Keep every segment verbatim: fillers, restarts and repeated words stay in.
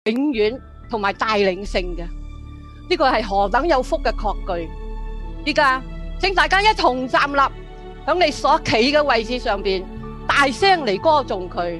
永遠同埋帶領性嘅。呢個係何等有福嘅確據！依家請大家一同站立，響你所企嘅位置上邊，大聲嚟歌頌佢。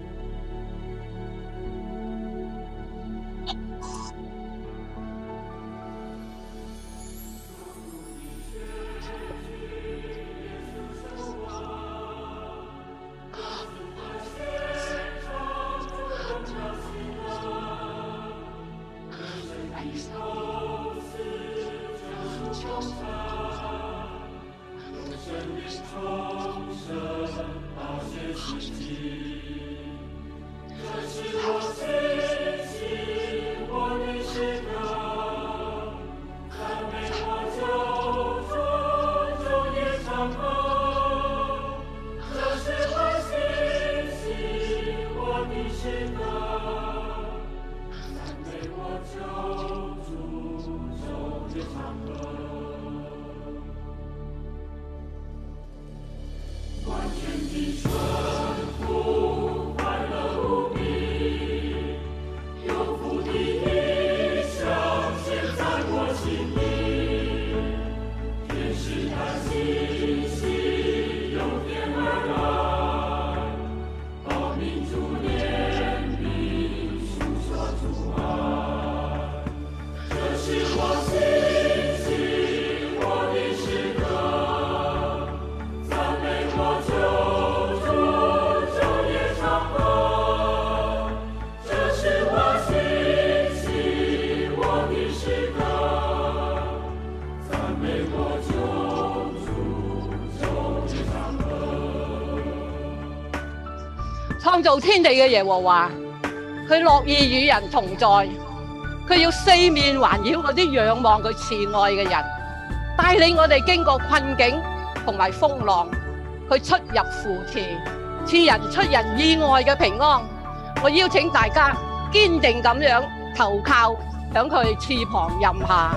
創造天地嘅耶和華，佢樂意與人同在，佢要四面環繞嗰啲仰望佢慈愛嘅人，帶領我哋經過困境同埋風浪，佢出入扶持，賜人出人意外嘅平安。我邀請大家堅定咁樣投靠響佢翅膀蔭下。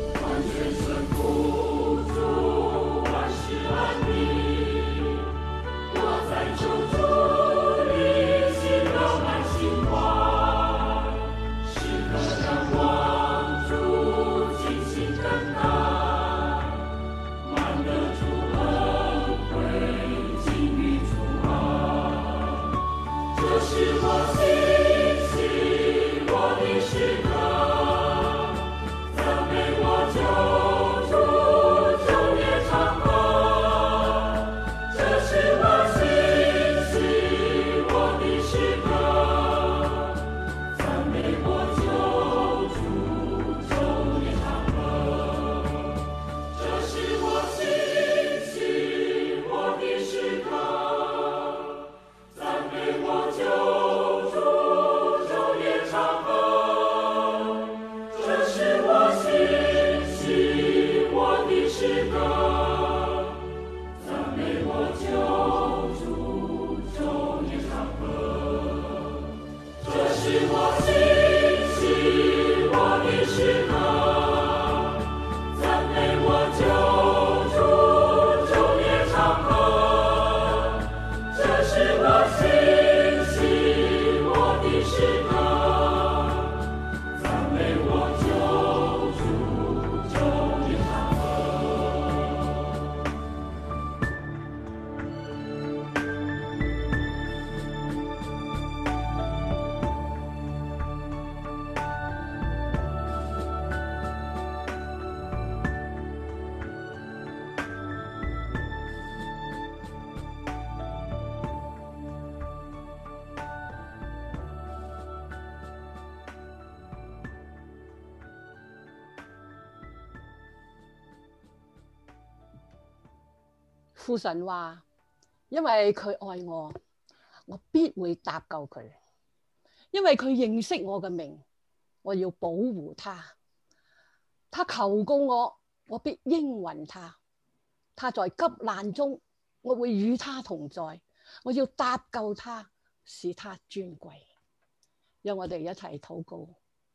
父神話，因為佢愛我，我必會搭救佢。因為佢認識我嘅名，我要保護他。他求告我，我必應允他。他在急難中，我會與他同在。我要搭救他，使他尊貴。讓我哋一齊禱告。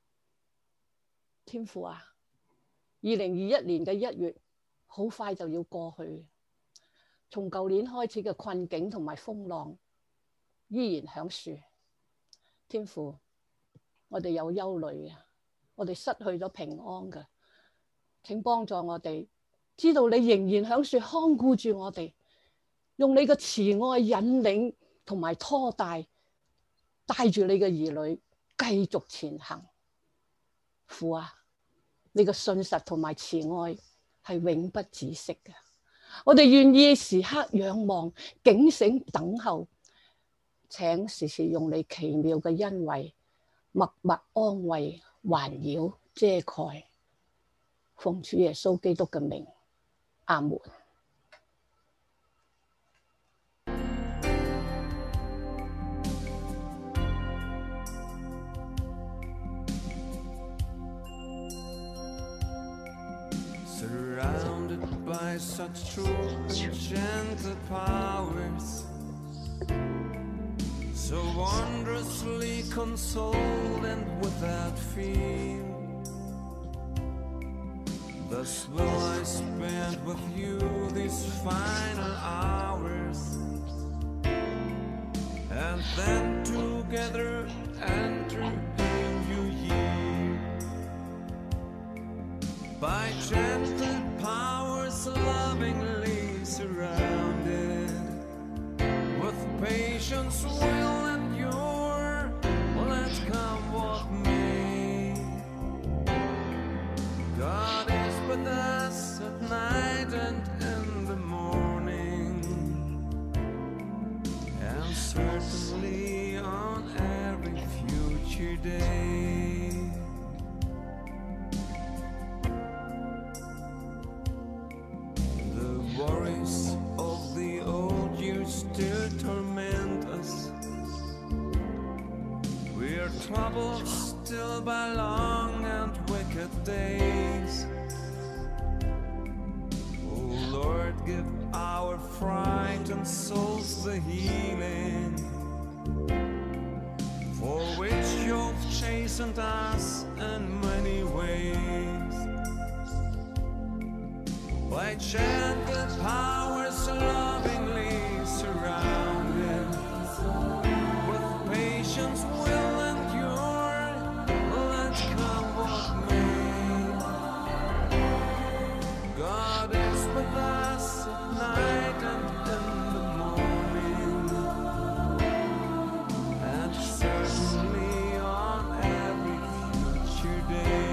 天父啊，二零二一年嘅一月好快就要過去。從舊年開始嘅困境同埋風浪依然響樹。天父， 我哋有憂慮嘅，我哋失去咗平安嘅，請幫助我哋，知道你仍然響說看顧住我哋，用你嘅慈愛引領同埋拖帶，帶住你嘅兒女繼續前行。父啊，你嘅信實同埋慈愛係永不止息嘅，我哋願意時刻仰望、警醒、等候，請時時用你奇妙嘅恩惠默默安慰、環繞、遮蓋。奉主耶穌基督嘅名，阿門。 Surrounded by such true and gentle powers, so wondrously consoled and without fear, thus will I spend with you these final hours, and then together enter a new year. By gentle powers lovingly surrounded, with patience will endure, let come what may. God is with us at night and in the morning, and certainly on every future day. The worries of the old years still torment us. We are troubled still by long and wicked days. Oh Lord, give our frightened souls the healing, for which you've chastened us in many ways. By gentle powers lovingly surrounded, with patience will endure, let come what may. God is with us at night and in the morning, and certainly on every future day.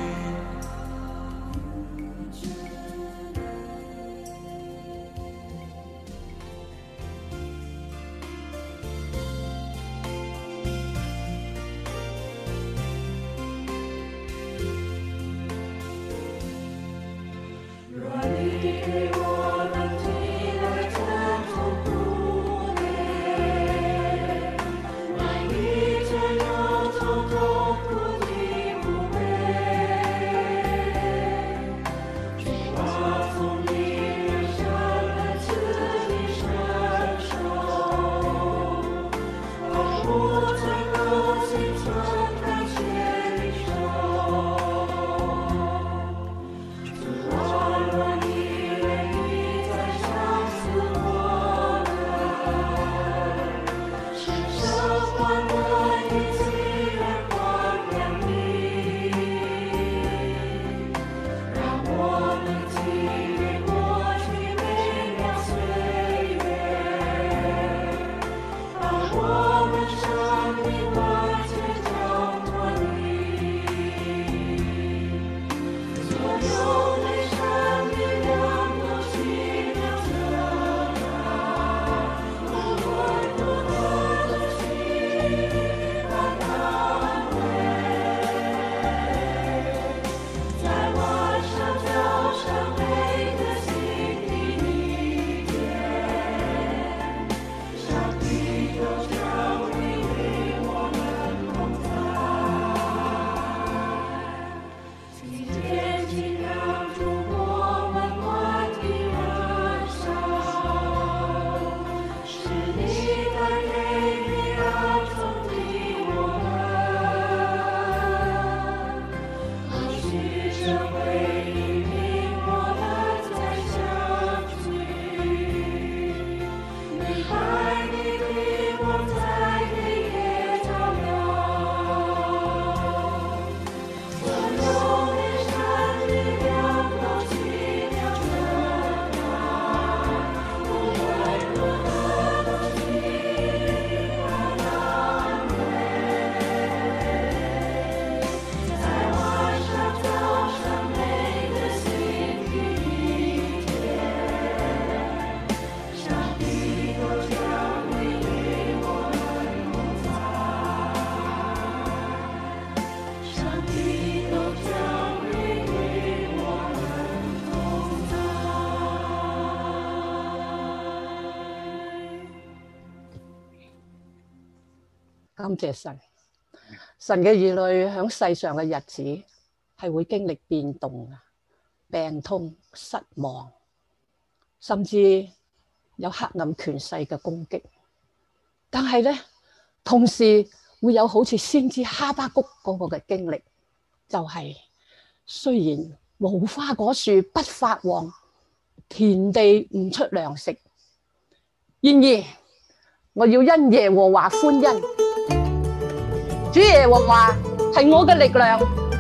感謝神，神嘅兒女喺世上嘅日子係會經歷變動嘅，病痛、失望，甚至有黑暗權勢嘅攻擊。但係咧，同時會有好似先知哈巴谷嗰個嘅經歷，就係、是、雖然無花果樹不發旺，田地唔出糧食，然而我要因耶和華歡欣。主耶和華係我嘅力量，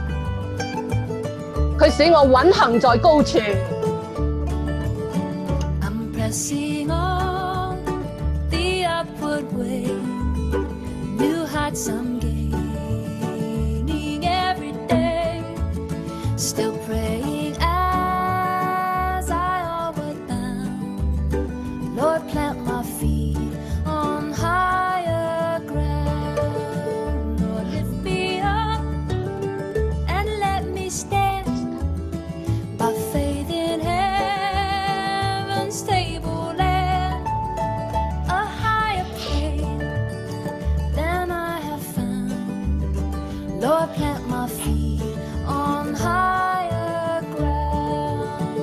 佢使我穩行在高處。 I'm pressing on the upward way. New heights I'm gaining every day. Still praying as I onward bound. Lord, plant my feet on higher ground. Lord, lift me up and let me stand by faith in heaven's stable land, a higher plane than I have found. Lord, plant my feet on higher ground.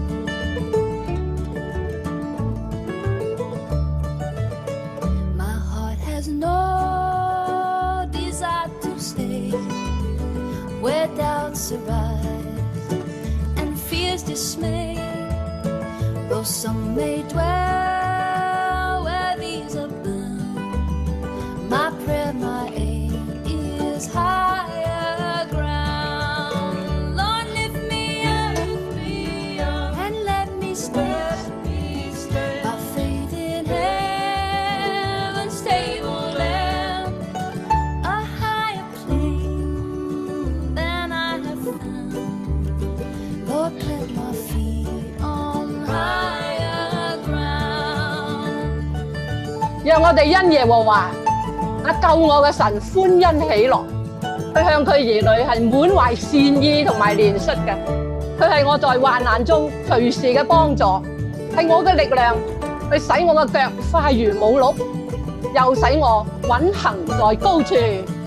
My heart has no desire to stay where doubts arise and fears dismay. Though some may dwell where these abound, my prayer, my aim is higher ground. Lord, lift me up, and let me stand by faith in heaven's stable land, a higher plane than I have found. Lord, plant my feet on higher ground. 讓我哋因耶和華那救我嘅神歡欣喜樂，佢向佢兒女係滿懷善意同埋憐恤嘅，佢係我在患難中隨時嘅幫助，係我嘅力量，佢使我嘅腳快如母鹿，又使我穩行在高處。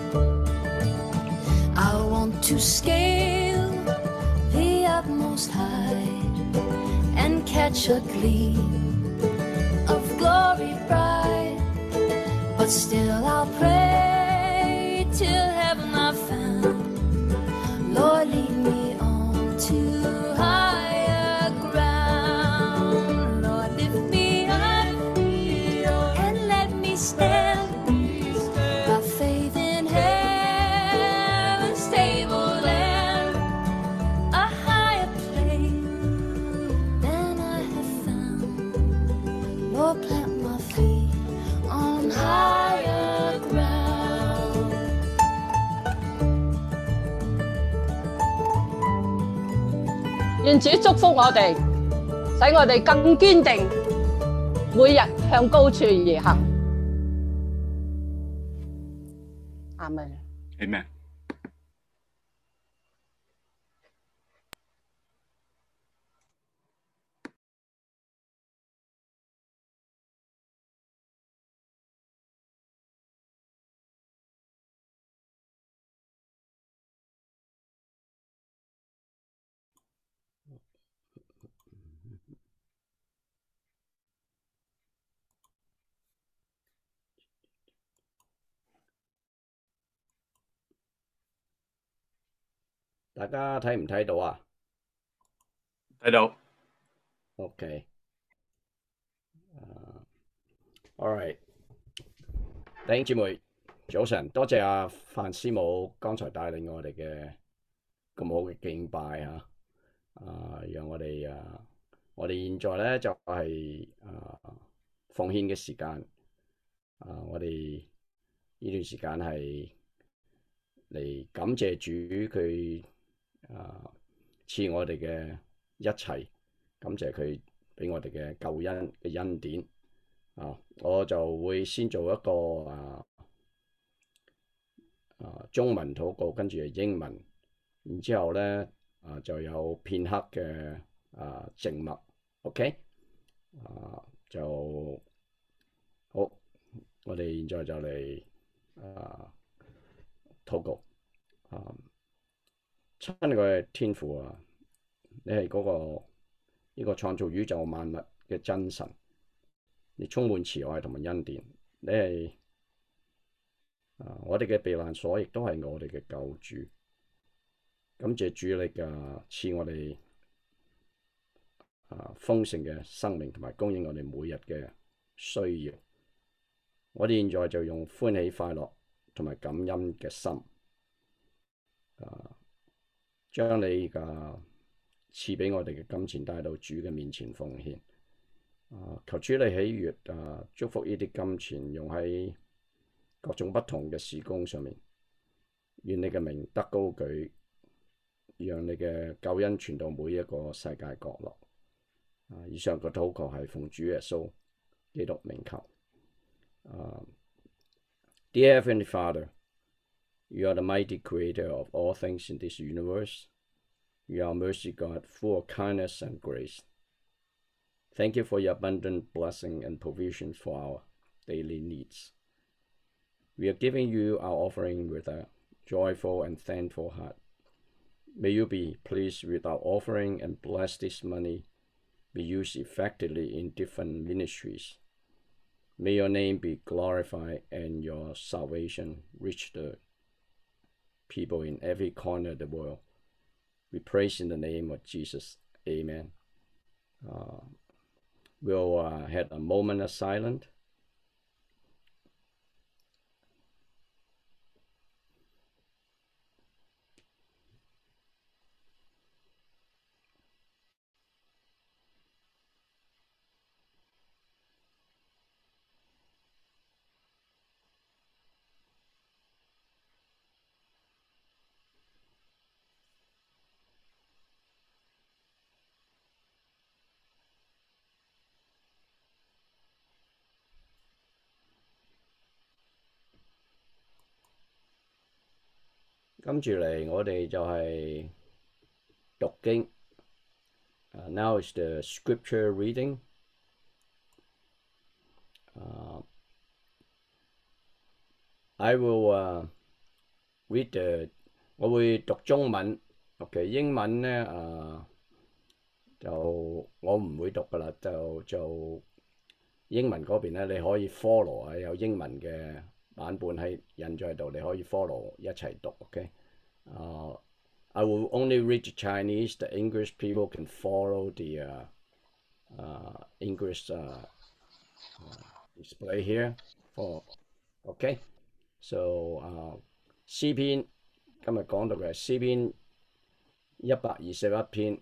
I want to scale the utmost high and catch a gleam of glory bright. But still I'll pray till heaven I found. Lord, lead me on to higher ground. Lord, lift me up and let me stand by faith in heaven's stable land, a higher plane than I have found. Lord, plant my feet on higher ground. 願主祝福我哋，使我哋更堅定，每日向高處而行。阿門。 Amen。 大家睇唔睇到啊睇到。 ？OK，uh, all right，弟兄姊妹，早晨，多謝阿范師母剛才帶領我哋嘅咁好嘅敬拜啊！啊，讓我哋啊，我哋現在咧就係、是、啊奉獻嘅時間啊，我哋呢段時間係嚟感謝主佢啊賜我哋嘅一切，感謝佢俾我哋嘅救恩嘅恩典啊！我就會先做一個啊啊中文禱告，跟住係英文，然之後咧啊就有片刻嘅啊靜默 ，OK 啊就好，我哋現在就嚟啊禱告啊，親愛嘅天父啊，你係嗰、那個呢、這個創造宇宙萬物嘅真神，你充滿慈愛同埋恩典，你係啊我哋嘅避難所，亦都係我哋嘅救主。感謝主力嘅賜我哋啊豐盛嘅生命，同埋供應我哋每日嘅需要。我哋現在就用歡喜快樂同埋感恩嘅心，啊，將你嘅賜俾我哋嘅金錢帶到主嘅面前奉獻。啊，求主你喜悅啊，祝福呢啲金錢用喺各種不同嘅事工上面。願你嘅名得高舉，讓你嘅救恩傳到每一個世界角落。啊，以上個禱告係奉主耶穌基督名求。Uh, dear Heavenly Father, you are the mighty creator of all things in this universe. You are mercy God, full of kindness and grace. Thank you for your abundant blessing and provision for our daily needs. We are giving you our offering with a joyful and thankful heart. May you be pleased with our offering and bless this money be used effectively in different ministries. May your name be glorified and your salvation reach the people in every corner of the world. We praise in the name of Jesus. Amen. Uh, we'll uh, have a moment of silence.跟住嚟，我哋就係讀經。Uh, now is the scripture reading. Uh, I will uh, read the 我會讀中文。OK， 英文咧誒、uh, 就我唔會讀噶啦，就就英文嗰邊咧你可以 follow 啊，有英文嘅版本喺印咗喺度，你可以 follow 一齊讀。OK， uh, I will only read the Chinese. The English people can follow the uh, uh, English uh, uh, display here. For OK， so 啊、uh, 詩篇今日講到嘅詩篇一百二十一篇，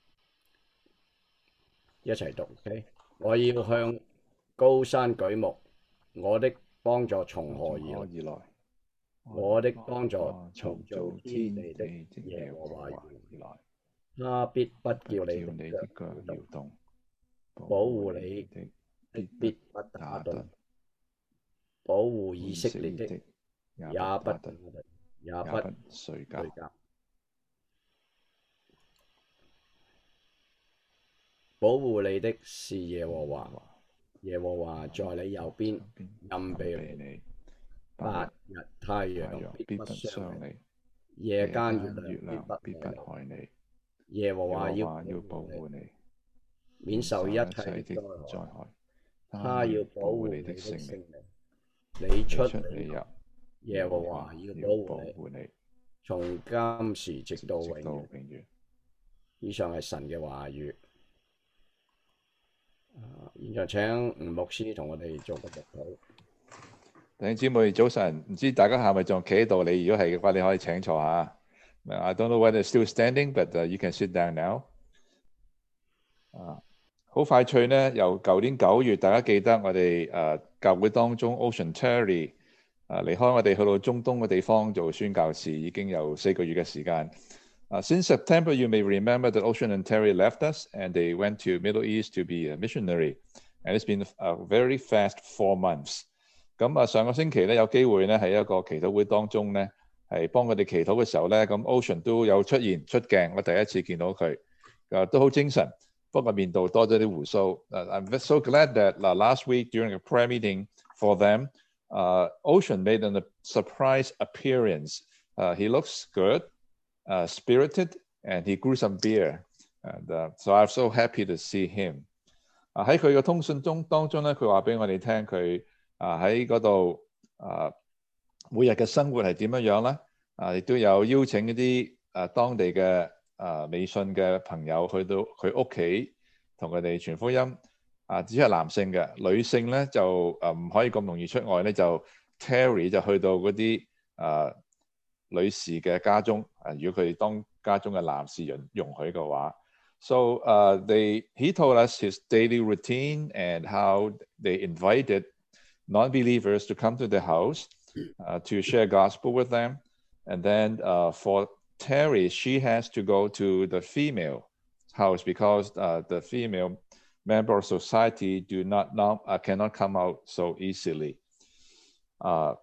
一齊讀。OK， 我要向高山舉目，我的幫助從何而來？我的幫助從造天地的耶和華而來。他必不叫你的腳搖動，保護你的必不打盹，保護以色列的也不也不睡覺。保護你的是耶和華，耶和華在你右邊，蔭庇你。白日太陽必不傷你，夜間月亮必不害你。耶和華要保護你，免受一切的災害。他要保護你的性命，你出你入，耶和華要保護你，從今時直到永遠。以上係神嘅話語。啊，現在請吳牧師同我哋做個祈禱。 弟兄姊妹早晨，唔知大家係咪仲企喺度？你如果係嘅話，你可以請坐下。I don't know whether it's still standing, but、uh, you can sit down now。啊，好快脆呢，由舊年九月，大家記得我哋誒、uh, 教會當中 Ocean Terry 啊離開我哋去到中東嘅地方做宣教士，已經有四個月嘅時間。Uh, since September, you may remember that Ocean and Terry left us, and they went to Middle East to be a missionary. And it's been a very fast four months. 咁啊，上個星期咧有機會咧喺一個祈禱會當中咧，係幫佢哋祈禱嘅時候咧，咁 Ocean 都有出現出鏡，我第一次見到佢，啊都好精神，不過面度多咗啲鬍鬚。Uh, I'm so glad that uh, last week during a prayer meeting for them, uh, Ocean made a surprise appearance. Uh, he looks good, uh, spirited, and he grew some beer. And uh, so I'm so happy to see him. 啊喺佢嘅通訊中當中咧，佢話俾我哋聽佢啊喺嗰度啊每日嘅生活係點樣樣咧？啊亦都有邀請一啲啊當地嘅啊微信嘅朋友去到佢屋企同佢哋傳福音。啊，只係男性嘅，女性咧就誒唔可以咁容易出外咧，就 Terry 就去到嗰啲誒女士嘅家中。啊，如果佢哋當家中嘅男士容容許嘅話。So uh, they, he told us his daily routine and how they invited non-believers to come to the house uh, to share gospel with them. And then uh, for Terry, she has to go to the female house because uh, the female member of society do not now uh, cannot come out so easily. Uh,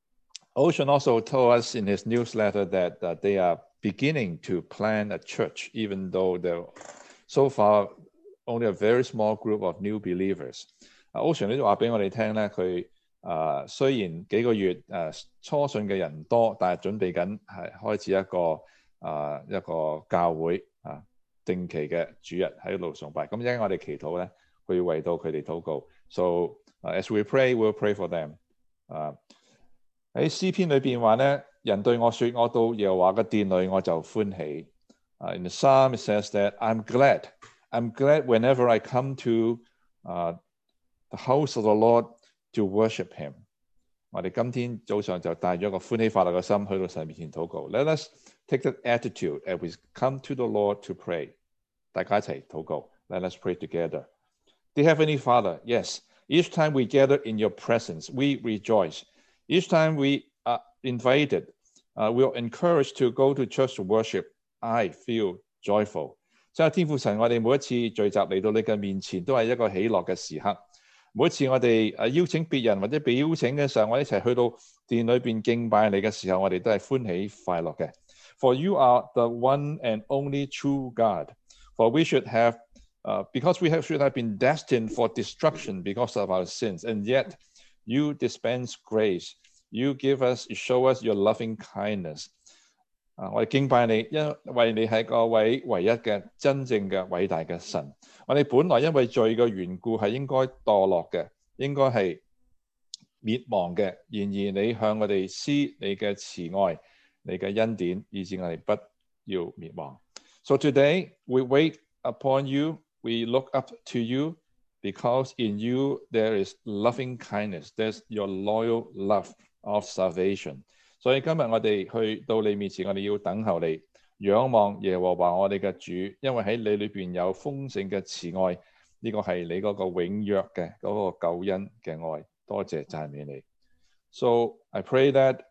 Ocean also told us in his newsletter that uh, they are beginning to plan a church, even though there so far only a very small group of new believers. Uh, Ocean 呢度話俾我哋聽咧，佢誒雖然幾個月誒、呃、初信嘅人多，但係準備緊係開始一個誒、呃、一個教會啊定期嘅主日喺度崇拜。咁一陣我哋祈禱咧，會為到佢哋禱告。So、uh, as we pray, we'll pray for them. 啊、uh, 喺詩篇裏邊話咧。人對我說：我到耶和華嘅殿裏，我就歡喜。Uh, in the psalm, it says that I'm glad. I'm glad whenever I come to uh, the house of the Lord to worship Him. 我哋今天早上就帶咗一個歡喜快樂嘅心去到神面前禱告。Let us take that attitude as we come to the Lord to pray. 大家一齊禱告。Let us pray together. Dear Heavenly Father, yes, each time we gather in your presence, we rejoice. Each time we are invited, uh, we are encouraged to go to church to worship. I feel joyful. 真係天父神，我哋每一次聚集嚟到你嘅面前，都係一個喜樂嘅時刻。每一次我哋誒邀請別人或者被邀請嘅時候，我哋一齊去到殿裏邊敬拜你嘅時候，我哋都係歡喜快樂嘅。For you are the one and only true God. For we should have, uh, because we have, should have been destined for destruction because of our sins, and yet you dispense grace. You give us, you show us your loving kindness. 啊！我哋敬拜你，因為你係個位唯一嘅真正嘅偉大嘅神。我哋本來因為罪嘅緣故係應該墮落嘅，應該係滅亡嘅。然而你向我哋施你嘅慈愛、你嘅恩典，以致我哋不要滅亡。So today we wait upon you, we look up to you, because in you there is loving kindness. There's your loyal love of salvation. 所以今日我哋去到你面前，我哋要等候你，仰望耶和華我哋嘅主，因為喺你裏邊有豐盛嘅慈愛，呢個係你嗰個永約嘅嗰個救恩嘅愛。多謝讚美你。So I pray that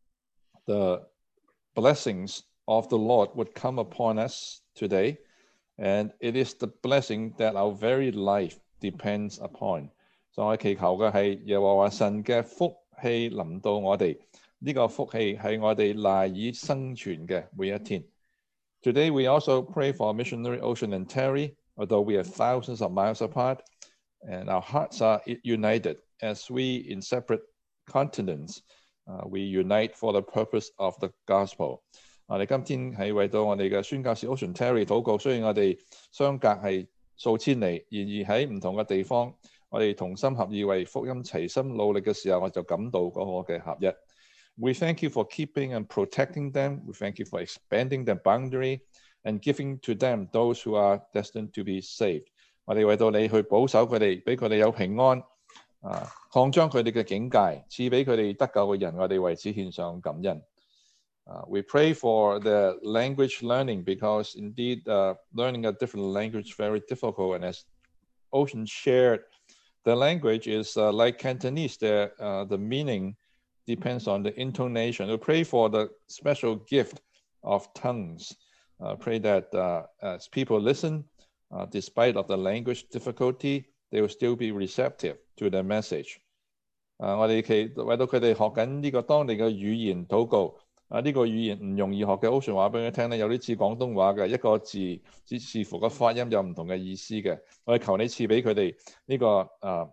the blessings of the Lord would come upon us today, and it is the blessing that our very life depends upon. 所以我祈求嘅係耶和華神嘅福氣臨到我哋。呢個福氣係我哋賴以生存嘅每一天。Today we also pray for missionary Ocean and Terry, although we are thousands of miles apart, and our hearts are united as we in separate continents, uh, we unite for the purpose of the gospel. 我哋今天係為到我哋嘅宣教士 Ocean Terry 禱告，雖然我哋相隔係數千里，然而喺唔同嘅地方，我哋同心合意為福音齊心努力嘅時候，我就感到嗰個嘅合一。We thank you for keeping and protecting them. We thank you for expanding their boundary and giving to them those who are destined to be saved. 我哋為到你去保守佢哋，俾佢哋有平安，啊，擴張佢哋嘅境界，賜俾佢哋得救嘅人，我哋為此獻上感恩。Uh, we pray for the language learning because indeed uh, learning a different language is very difficult. And as Ocean shared, the language is uh, like Cantonese. The, uh, the meaning depends on the intonation. We pray for the special gift of tongues. Uh, pray that uh, as people listen, uh, despite of the language difficulty, they will still be receptive to the message. 啊，我哋祈為到佢哋學緊呢個當地嘅語言禱告。啊，呢個語言唔容易學嘅 ，Ocean 話俾佢聽咧，有啲似廣東話嘅，一個字只視乎個發音有唔同嘅意思嘅。我哋求你賜俾佢哋呢個啊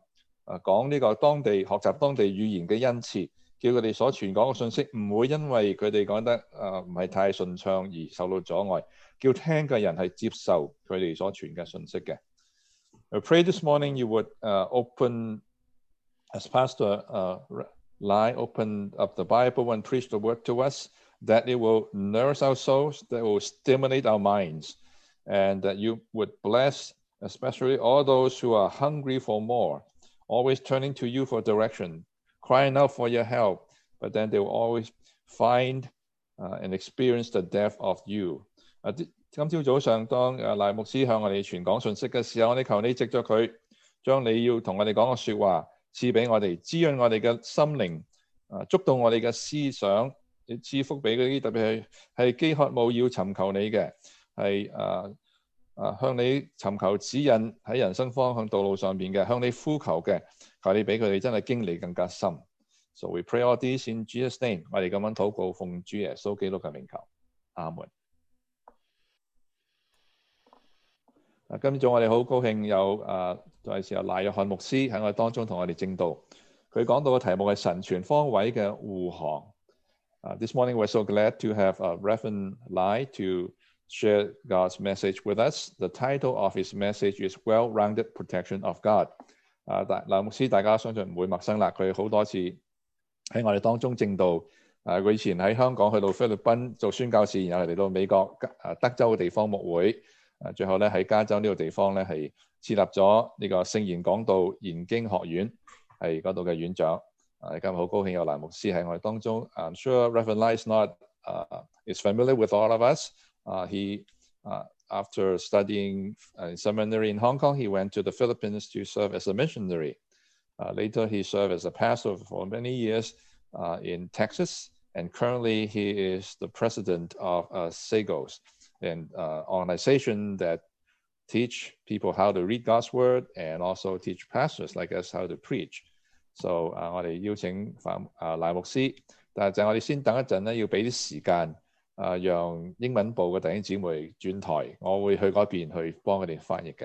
誒講呢個當地學習當地語言嘅恩賜，叫佢哋所傳講嘅信息唔會因為佢哋講得誒唔係太順暢而受到阻礙，叫聽嘅人係接受佢哋所傳嘅信息嘅。I pray this morning you would uh, open, as Pastor uh, Lai opened up the Bible and preached the word to us, that it will nourish our souls, that it will stimulate our minds, and that you would bless especially all those who are hungry for more, always turning to you for direction, crying out for your help, but then they will always find uh, and experience the depth of you. Uh, 今朝早上當誒賴牧師向我哋傳講信息嘅時候，我哋求你藉咗佢，將你要同我哋講嘅説話賜俾我哋，滋潤我哋嘅心靈，啊觸動我哋嘅思想，賜福俾嗰啲特別係係飢渴慕要尋求你嘅，係誒誒向你尋求指引喺人生方向道路上邊嘅，向你呼求嘅，求你俾佢哋真係經歷更加深。So we pray all this in Jesus' name。我哋咁樣禱告，奉主耶穌基督嘅名求，阿門。今早我哋好高興有誒在時候賴約翰牧師喺我哋當中同我哋證道，佢講到嘅題目係神全方位嘅護航。Uh, this morning we're so glad to have uh, Reverend Lai to share God's message with us. The title of his message is Well-Rounded Protection of God. 啊，賴賴牧師大家相信唔會陌生啦，佢好多次喺我哋當中證道。啊，佢以前喺香港去到菲律賓做宣教士，然後嚟到美國啊德州嘅地方牧會。誒最後咧喺加州呢個地方咧係設立咗呢個聖言講道研經學院，係嗰度嘅院長。誒今日好高興有賴牧師喺我哋當中。I'm sure Reverend Lai is not uh, is familiar with all of us. Uh, he uh, after studying uh, seminary in Hong Kong, he went to the Philippines to serve as a missionary. Uh, later, he served as a pastor for many years uh, in Texas, and currently he is the president of uh, SAGOS, an uh, organization that teach people how to read God's word and also teach pastors like us how to preach. So 啊，我哋邀請范啊賴牧師，但係就我哋先等一陣咧，要俾啲時間啊，讓英文部嘅弟兄姊妹轉台，我會去嗰邊去幫佢哋翻譯嘅。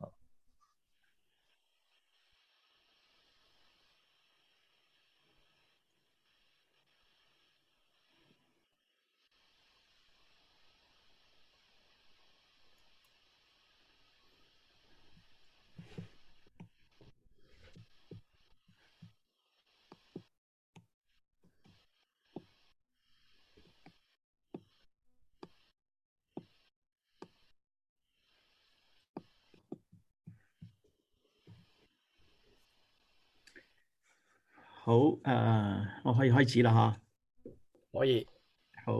好，誒、呃，我可以開始啦嚇。 可以。 好。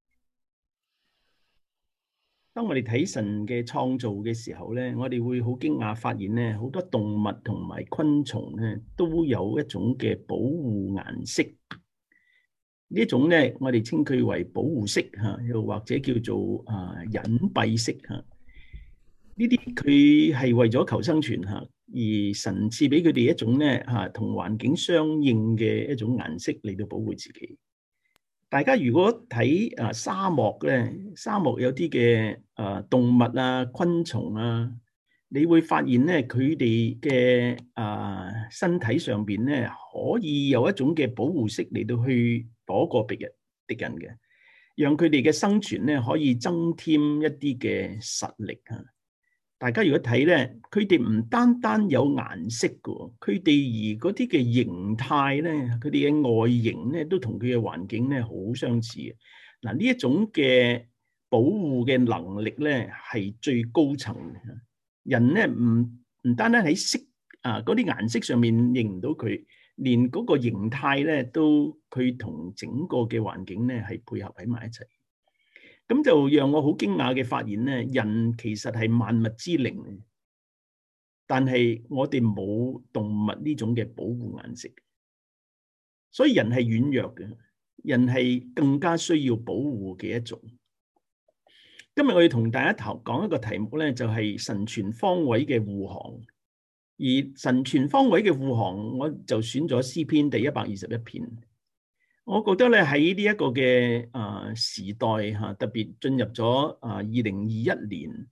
當我哋睇神嘅創造嘅時候咧，我哋會好驚訝發現咧，好多動物同埋昆蟲咧都有一種嘅保護顏色。呢一種咧，我哋稱佢為保護色嚇，又或者叫做啊隱蔽色嚇。呢啲佢係為咗求生存嚇。而神賜俾佢哋一種咧嚇同環境相應嘅一種顏色嚟到保護自己。大家如果睇啊沙漠咧，沙漠有啲嘅啊動物啊、昆蟲啊，你會發現咧佢哋嘅啊身體上邊咧可以有一種嘅保護色嚟到去躲過敵人敵人嘅，讓佢哋嘅生存咧可以增添一啲嘅實力嚇。大家如果睇咧，佢哋唔單單有顏色嘅，佢哋而嗰啲嘅形態咧，佢哋嘅外形咧，都同佢嘅環境咧好相似嘅。嗱，呢一種嘅保護嘅能力咧，係最高層嘅。人咧唔唔單單喺色啊嗰啲顏色上面認唔到佢，連嗰個形態咧都佢同整個嘅環境咧係配合喺埋一齊。咁就讓我好驚訝嘅發現咧，人其實係萬物之靈，但係我哋冇動物呢種嘅保護顏色，所以人係軟弱嘅，人係更加需要保護嘅一種。今日我要同大家頭講一個題目咧，就係神全方位嘅護航。而神全方位嘅護航，我就選咗詩篇第一百二十一篇。我覺得咧喺呢一個嘅啊時代嚇，特別進入咗啊二零二一年，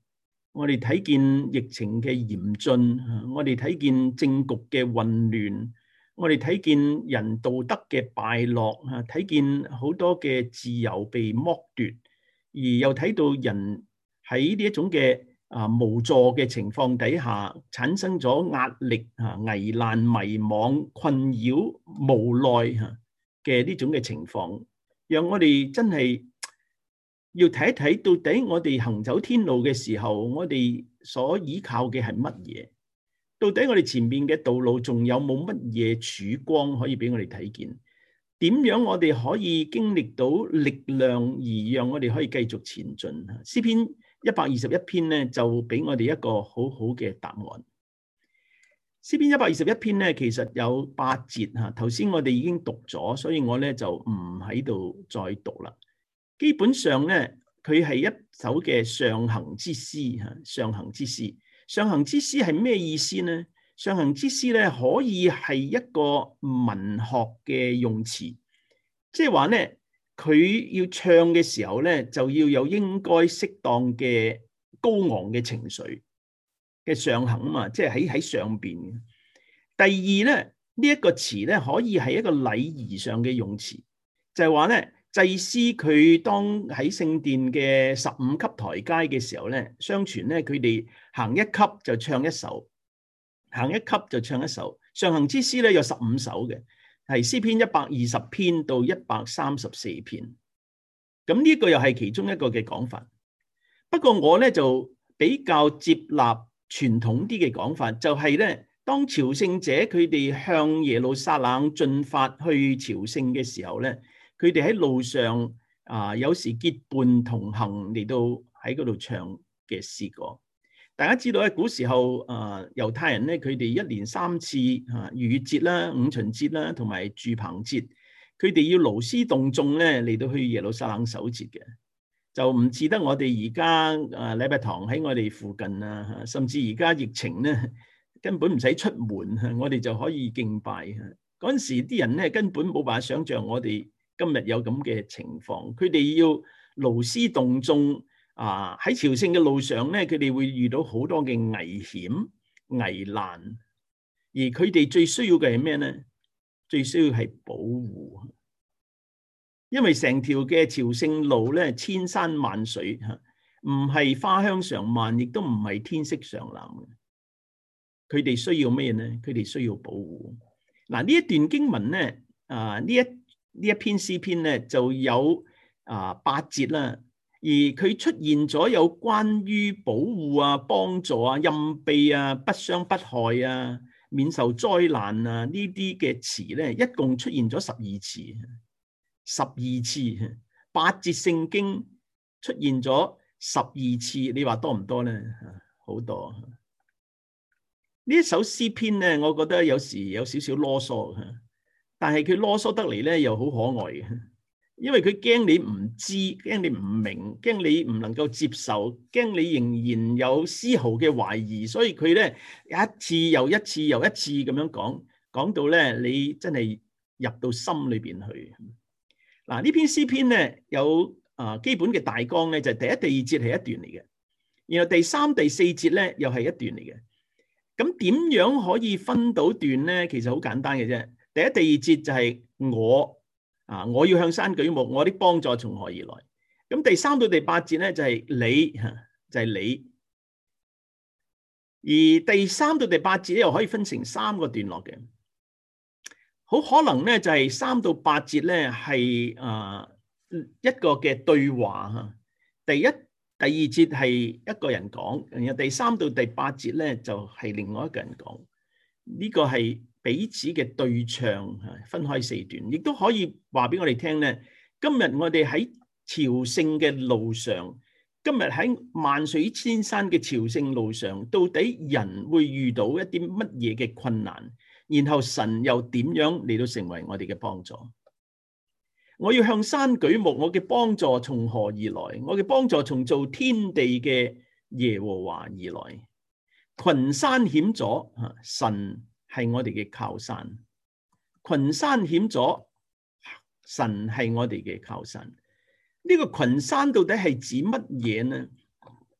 我哋睇見疫情嘅嚴峻，我哋睇見政局嘅混亂，我哋睇見人道德嘅敗落，嚇睇見好多嘅自由被剝奪，而又睇到人喺呢一種嘅啊無助嘅情況底下，產生咗壓力、嚇危難、迷惘、困擾、無奈嚇嘅呢種嘅情況，讓我哋真係要睇一睇，到底我哋行走天路嘅時候，我哋所依靠嘅係乜嘢？到底我哋前面嘅道路仲有冇乜嘢曙光可以俾我哋睇見？點樣我哋可以經歷到力量，而讓我哋可以繼續前進？詩篇一百二十一篇咧，就俾我哋一個好好嘅答案。詩篇一百二十一篇咧，其實有八節嚇，頭先我哋已經讀咗，所以我咧就唔喺度再讀啦。基本上咧，佢係一首嘅上行之詩嚇，上行之詩。上行之詩係咩意思呢？上行之詩咧，可以係一個文學嘅用詞，即係話咧，佢要唱嘅時候咧，就要有應該適當嘅高昂嘅情緒嘅上行啊嘛，即係喺喺上邊。第二咧，呢一個詞咧，可以係一個禮儀上嘅用詞，就係話咧。祭司佢當喺聖殿嘅十五級台階嘅時候咧，相傳咧佢哋行一級就唱一首，行一級就唱一首。上行之詩咧有十五首嘅，係詩篇一百二十篇到一百三十四篇。咁呢個又係其中一個嘅講法。不過我咧就比較接納傳統啲嘅講法，就係咧當朝聖者佢哋向耶路撒冷進發去朝聖嘅時候咧。佢哋喺路上啊，有時結伴同行嚟到喺嗰度唱嘅詩歌。大家知道喺古時候啊，猶太人咧，佢哋一年三次啊，逾越節啦、五旬節啦，同埋住棚節，佢哋要勞師動眾咧嚟到去耶路撒冷守節嘅。就唔似得我哋而家啊禮拜堂喺我哋附近啊，甚至而家疫情咧根本唔使出門，我哋就可以敬拜。嗰陣時啲人咧根本冇辦法想像我哋。今日有咁嘅情況，佢哋要勞師動眾啊！喺朝聖嘅路上咧，佢哋會遇到好多嘅危險、危難，而佢哋最需要嘅係咩咧？最需要係保護，因為成條嘅朝聖路咧，千山萬水嚇，唔係花香常漫，亦都唔係天色常藍。佢哋需要咩咧？佢哋需要保護。嗱，呢一段經文咧，啊呢一呢一篇詩篇咧就有啊八節啦，而佢出現咗有關於保護啊、幫助啊、蔭庇啊、不傷不害啊、免受災難啊呢啲嘅詞咧，一共出現咗十二次，十二次八節聖經出現咗十二次，你話多唔多咧？好多。呢一首詩篇咧，我覺得有時有少少囉嗦。但係佢囉嗦得嚟咧，又好可愛嘅，因為佢驚你唔知，驚你唔明，驚你唔能夠接受，驚你仍然有絲毫嘅懷疑，所以佢咧一次又一次又一次咁樣講，講到咧你真係入到心裏邊去。嗱，呢篇詩篇咧有啊基本嘅大綱咧，就係第一、第二節係一段嚟嘅，然後第三、第四節咧又係一段嚟嘅。咁點樣可以分到段咧？其實好簡單嘅啫。第一、第二節就係我啊，我要向山舉目，我的幫助從何而來？咁第三到第八節咧就係你，就係你。而第三到第八節又可以分成三個段落嘅，好可能咧就係三到八節咧係啊一個嘅對話嚇。第一、第二節係一個人講，然後第三到第八節咧就係另外一個人講。呢個係彼此嘅對唱，分開四段，亦都可以話俾我哋聽咧。今日我哋喺朝聖嘅路上，今日喺萬水千山嘅朝聖路上，到底人會遇到一啲乜嘢嘅困難？然後神又點樣嚟到成為我哋嘅幫助？我要向山舉目，我嘅幫助從何而來？我嘅幫助從造天地嘅耶和華而來。群山險阻，神係我哋嘅靠山。群山險阻，神係我哋嘅靠山。呢個群山到底係指乜嘢呢？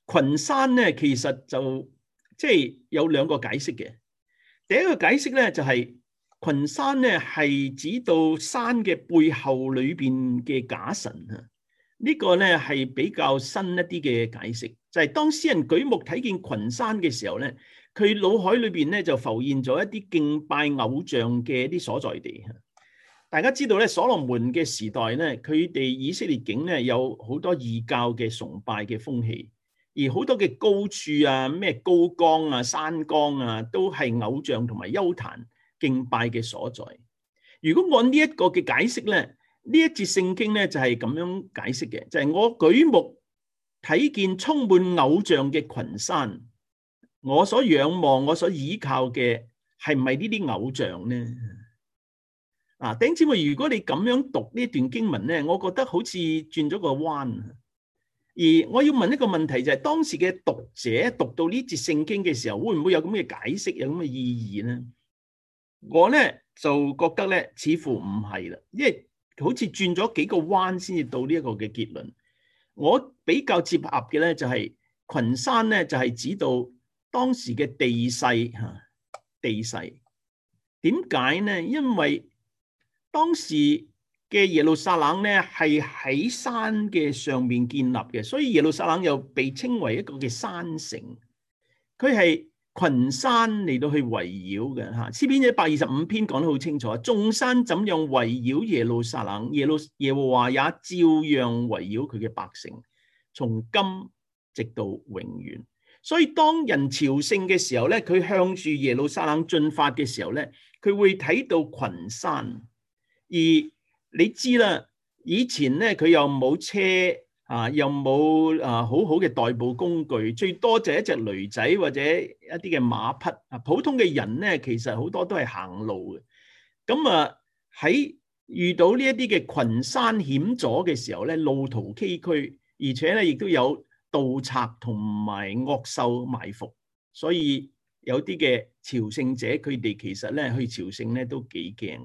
群山咧，其實就即係有兩個解釋嘅。第一個解釋咧就係群山咧係指到山嘅背後裏邊嘅假神啊。呢個咧係比較新一啲嘅解釋，就係當詩人舉目睇見群山嘅時候咧，佢腦海裏邊咧就浮現咗一啲敬拜偶像嘅一啲所在地。大家知道咧，所羅門嘅時代咧，佢哋以色列境咧有好多異教嘅崇拜嘅風氣，而好多嘅高處啊、咩高崗啊、山崗啊，都係偶像同埋邱壇敬拜嘅所在。如果按呢一個嘅解釋咧，呢一節聖經咧就係咁樣解釋嘅，就係我舉目睇見充滿偶像嘅群山，我所仰望、我所倚靠嘅係唔係呢啲偶像呢？啊，弟兄姊妹，如果你咁樣讀呢段經文咧，我覺得好似轉咗個彎。而我要問一個問題，就係當時嘅讀者讀到呢節聖經嘅時候，會唔會有咁嘅解釋，有咁嘅意義咧？我咧就覺得咧，似乎唔係啦，因為好似轉咗幾個彎先至到呢一個嘅結論。我比較接合嘅咧就係群山咧，就係指到當時嘅地勢嚇，地勢點解呢？因為當時嘅耶路撒冷咧係喺山嘅上面建立嘅，所以耶路撒冷又被稱為一個嘅山城。佢係群山嚟到去圍繞嘅嚇。詩篇一百二十五篇講得好清楚，眾山怎樣圍繞耶路撒冷，耶路耶和華也照樣圍繞佢嘅百姓，從今直到永遠。所以當人朝聖嘅時候咧，佢向住耶路撒冷進發嘅時候咧，佢會睇到群山。而你知啦，以前咧佢又冇車啊，又冇啊好好嘅代步工具，最多就係一隻驢仔或者一啲嘅馬匹啊。普通嘅人咧，其實好多都係行路嘅。咁啊喺遇到呢一啲嘅群山險阻嘅時候咧，路途崎嶇，而且咧亦都有盜賊同埋惡獸埋伏，所以有啲嘅朝聖者佢哋其實咧去朝聖咧都幾驚。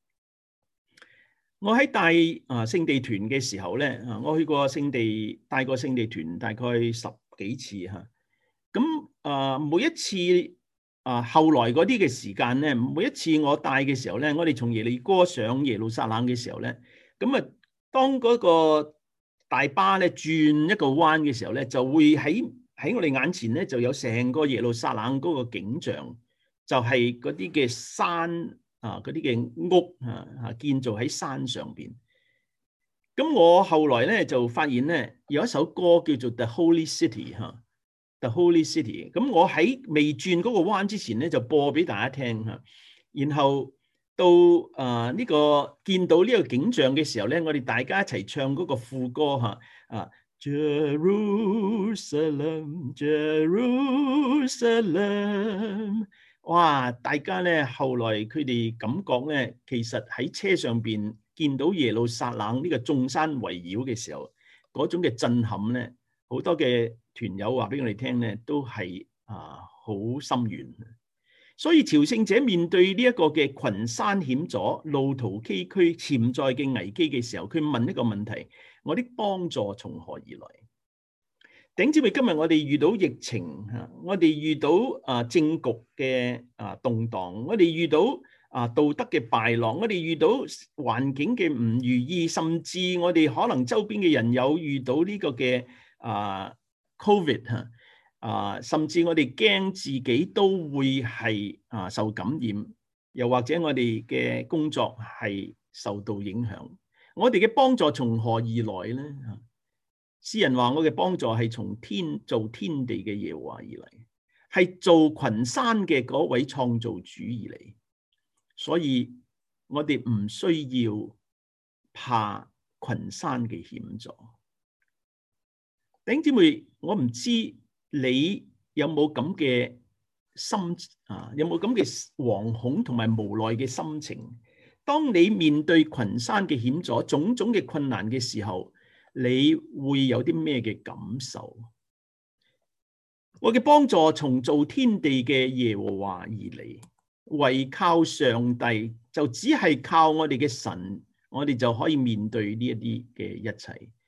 我喺帶啊聖地團嘅時候咧，啊我去過聖地帶過聖地團大概十幾次嚇。咁啊每一次啊後來嗰啲嘅時間咧，每一次我帶嘅時候咧，我哋從耶利哥上耶路撒冷嘅時候咧，咁啊當嗰個大巴咧轉一個彎嘅時候咧，就會喺喺我哋眼前咧就有成個耶路撒冷嗰個景象，就係嗰啲嘅山。啊！嗰啲嘅屋啊啊，建造喺山上邊。咁我後來咧就發現咧有一首歌叫做《The Holy City》嚇，《The Holy City》。咁我喺未轉嗰個彎之前咧就播俾大家聽嚇。然後到啊呢個見到呢個景象嘅時候咧，我哋大家一齊唱嗰個副歌嚇啊 Jerusalem Jerusalem。哇！大家咧後來佢哋感覺咧，其實喺車上邊見到耶路撒冷呢個眾山圍繞嘅時候，嗰種嘅震撼咧，好多嘅團友話俾我哋聽咧，都係啊好深遠。所以朝聖者面對呢一個嘅群山險阻、路途崎嶇、潛在嘅危機嘅時候，佢問一個問題：我的幫助從何而來？弟兄姊妹，今日我哋遇到疫情嚇，我哋遇到啊政局嘅啊動盪，我哋遇到啊道德嘅敗落，我哋遇到環境嘅唔如意，甚至我哋可能周邊嘅人有遇到呢個嘅啊 Covid 嚇啊，甚至我哋驚自己都會係啊受感染，又或者我哋嘅工作係受到影響，我哋嘅幫助從何而來呢？詩人話：我嘅幫助係從天造天地嘅耶和華而嚟，係造群山嘅嗰位創造主而嚟。所以我哋唔需要怕群山嘅險阻。弟兄姊妹，我唔知你有冇咁嘅心啊？有冇咁嘅惶恐同埋無奈嘅心情？當你面對群山嘅險阻、種種嘅困難嘅時候，你會有啲咩嘅感受？我嘅幫助從造天地嘅耶和華而嚟，唯靠上帝，就只係靠我哋嘅神，我哋就可以面對呢一啲嘅一切。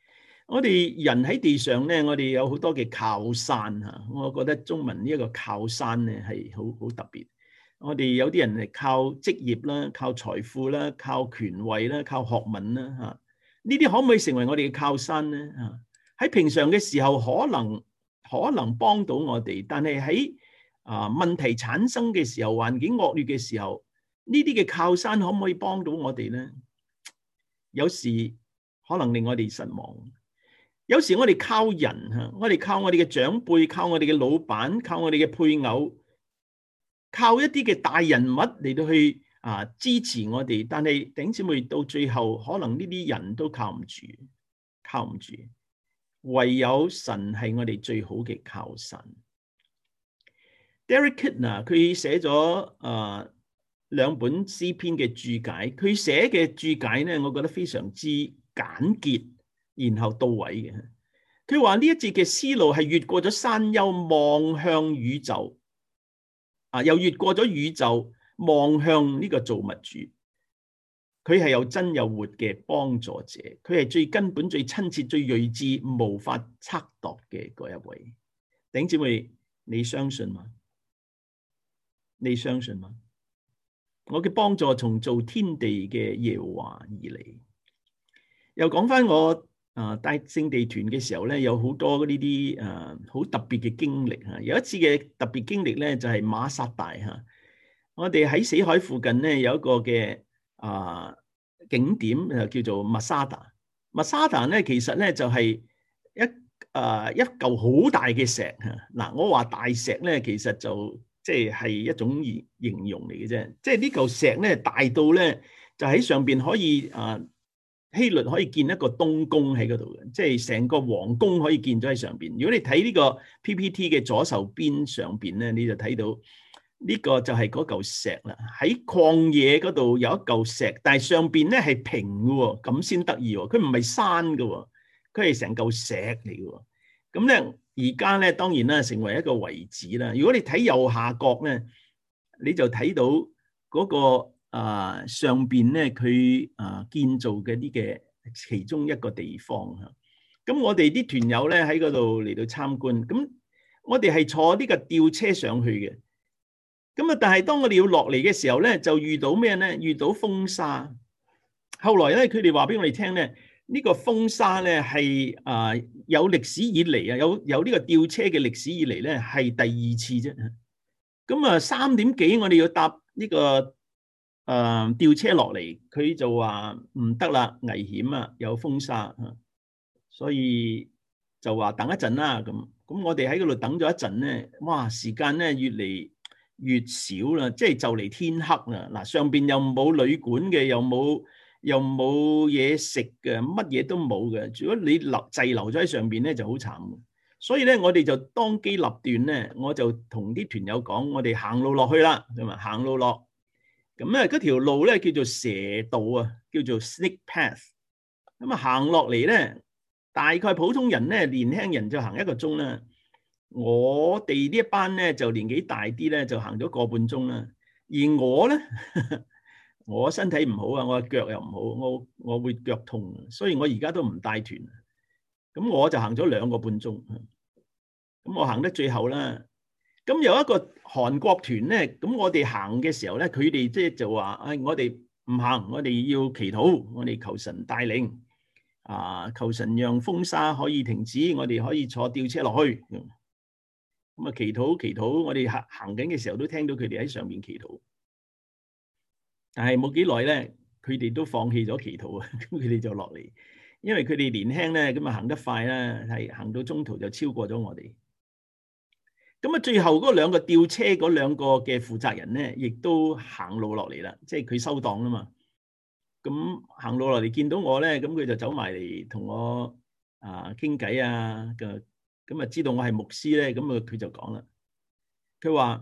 我哋人喺地上咧，我哋有好多嘅靠山嚇。我覺得中文呢一個靠山咧係好好特別。我哋有啲人係靠職業啦、靠財富啦、靠權位啦、靠學問啦嚇。呢啲可唔可以成為我哋嘅靠山咧？嚇，喺平常嘅時候可能可能幫到我哋，但係喺啊問題產生嘅時候、環境惡劣嘅時候，呢啲嘅靠山可唔可以幫到我哋咧？有時可能令我哋失望。有時我哋靠人嚇，我哋靠我哋嘅長輩，靠我哋嘅老闆，靠我哋嘅配偶，靠一啲嘅大人物嚟到去啊支持我哋。但係弟兄姊妹到最後，可能呢啲人都靠唔住，靠唔住。唯有神係我哋最好嘅靠山。Derek Kidner 佢寫咗啊兩本詩篇嘅注解，佢寫嘅注解咧，我覺得非常之簡潔，然後到位嘅。佢話呢一節嘅思路係越過咗山丘，望向宇宙，啊，又越過咗宇宙，望向呢個造物主。佢係有真有活嘅幫助者，佢係最根本、最親切、最睿智、無法測度嘅嗰一位。弟兄姊妹，你相信嗎？你相信嗎？我嘅幫助從造天地嘅耶和華而嚟。又講翻我啊帶聖地團嘅時候咧，有好多呢啲啊好特別嘅經歷嚇。有一次嘅特別經歷咧，就係馬薩大嚇。我哋喺死海附近咧有一個嘅啊景點就叫做 Masada。Masada 咧其實咧就係一啊一嚿好大嘅石嚇。嗱，我話大石咧，其實就即係係一種形容嚟嘅啫。即係呢嚿石咧大到咧，就喺上邊可以啊希律可以建一個東宮喺嗰度嘅，即係成個皇宮可以建咗喺上邊。如果你睇呢個 P P T 嘅左手邊上邊咧，你就睇到呢個就係嗰嚿石啦。喺曠野嗰度有一嚿石，但係上邊咧係平嘅喎，咁先得意喎。佢唔係山嘅喎，佢係成嚿石嚟嘅喎。咁咧而家咧當然啦，成為一個遺址啦。如果你睇右下角咧，你就睇到嗰個啊上邊咧佢啊建造嘅啲嘅其中一個地方嚇。咁我哋啲團友咧喺嗰度嚟到參觀，咁我哋係坐呢個吊車上去嘅。咁啊，但係當我哋要落嚟嘅時候咧，就遇到咩咧？遇到風沙。後來咧，佢哋話俾我哋聽咧，呢個風沙咧係啊有歷史以嚟啊，有有呢個吊車嘅歷史以嚟咧係第二次啫。咁啊三點幾我哋要搭呢個誒吊車落嚟，佢就話唔得啦，危險啊，有風沙，所以就話等一陣啦。咁咁我哋喺嗰度等咗一陣咧，哇！時間咧越嚟越少啦，即係就嚟天黑啦。嗱，上邊又冇旅館嘅，又冇又冇嘢食嘅，乜嘢都冇嘅。如果你留滯留咗喺上邊咧，就好慘。所以咧，我哋就當機立斷咧，我就同啲團友講，我哋行路落去啦，咁啊行路落。咁咧嗰條路咧叫做蛇道啊，叫做 Snake Path。咁啊行落嚟咧，大概普通人咧，年輕人就行一個鐘啦。我哋呢一班咧就年紀大啲咧，就行咗個半鐘啦。而我咧，我身體唔好啊，我腳又唔好，我我會腳痛，所以我而家都唔帶團。咁我就行咗兩個半鐘，咁我行得最後啦。咁有一個韓國團咧，咁我哋行嘅時候咧，佢哋即係就話：唉，我哋唔行，我哋要祈禱，我哋求神帶領，啊，求神讓風沙可以停止，我哋可以坐吊車落去。咁啊，祈禱祈禱，我哋行行緊嘅時候都聽到佢哋喺上面祈禱。但係冇幾耐咧，佢哋都放棄咗祈禱啊，咁佢哋就落嚟。因為佢哋年輕咧，咁啊行得快啦，係行到中途就超過咗我哋。咁啊，最後嗰兩個吊車嗰兩個嘅負責人咧，亦都行路落嚟啦，即係佢收檔啦嘛。咁行路落嚟見到我咧，咁佢就走埋嚟同我啊傾偈啊，嘅咁啊知道我係牧師咧，咁啊佢就講啦，佢話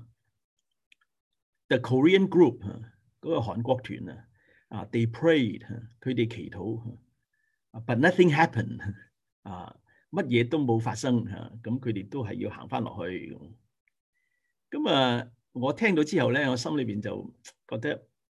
The Korean Group 嗰個韓國團啊，啊 They prayed， 佢哋祈禱。But nothing happened， 啊，乜嘢都冇發生嚇，咁佢哋都係要行翻落去。咁啊，我聽到之後咧，我心裏邊就覺得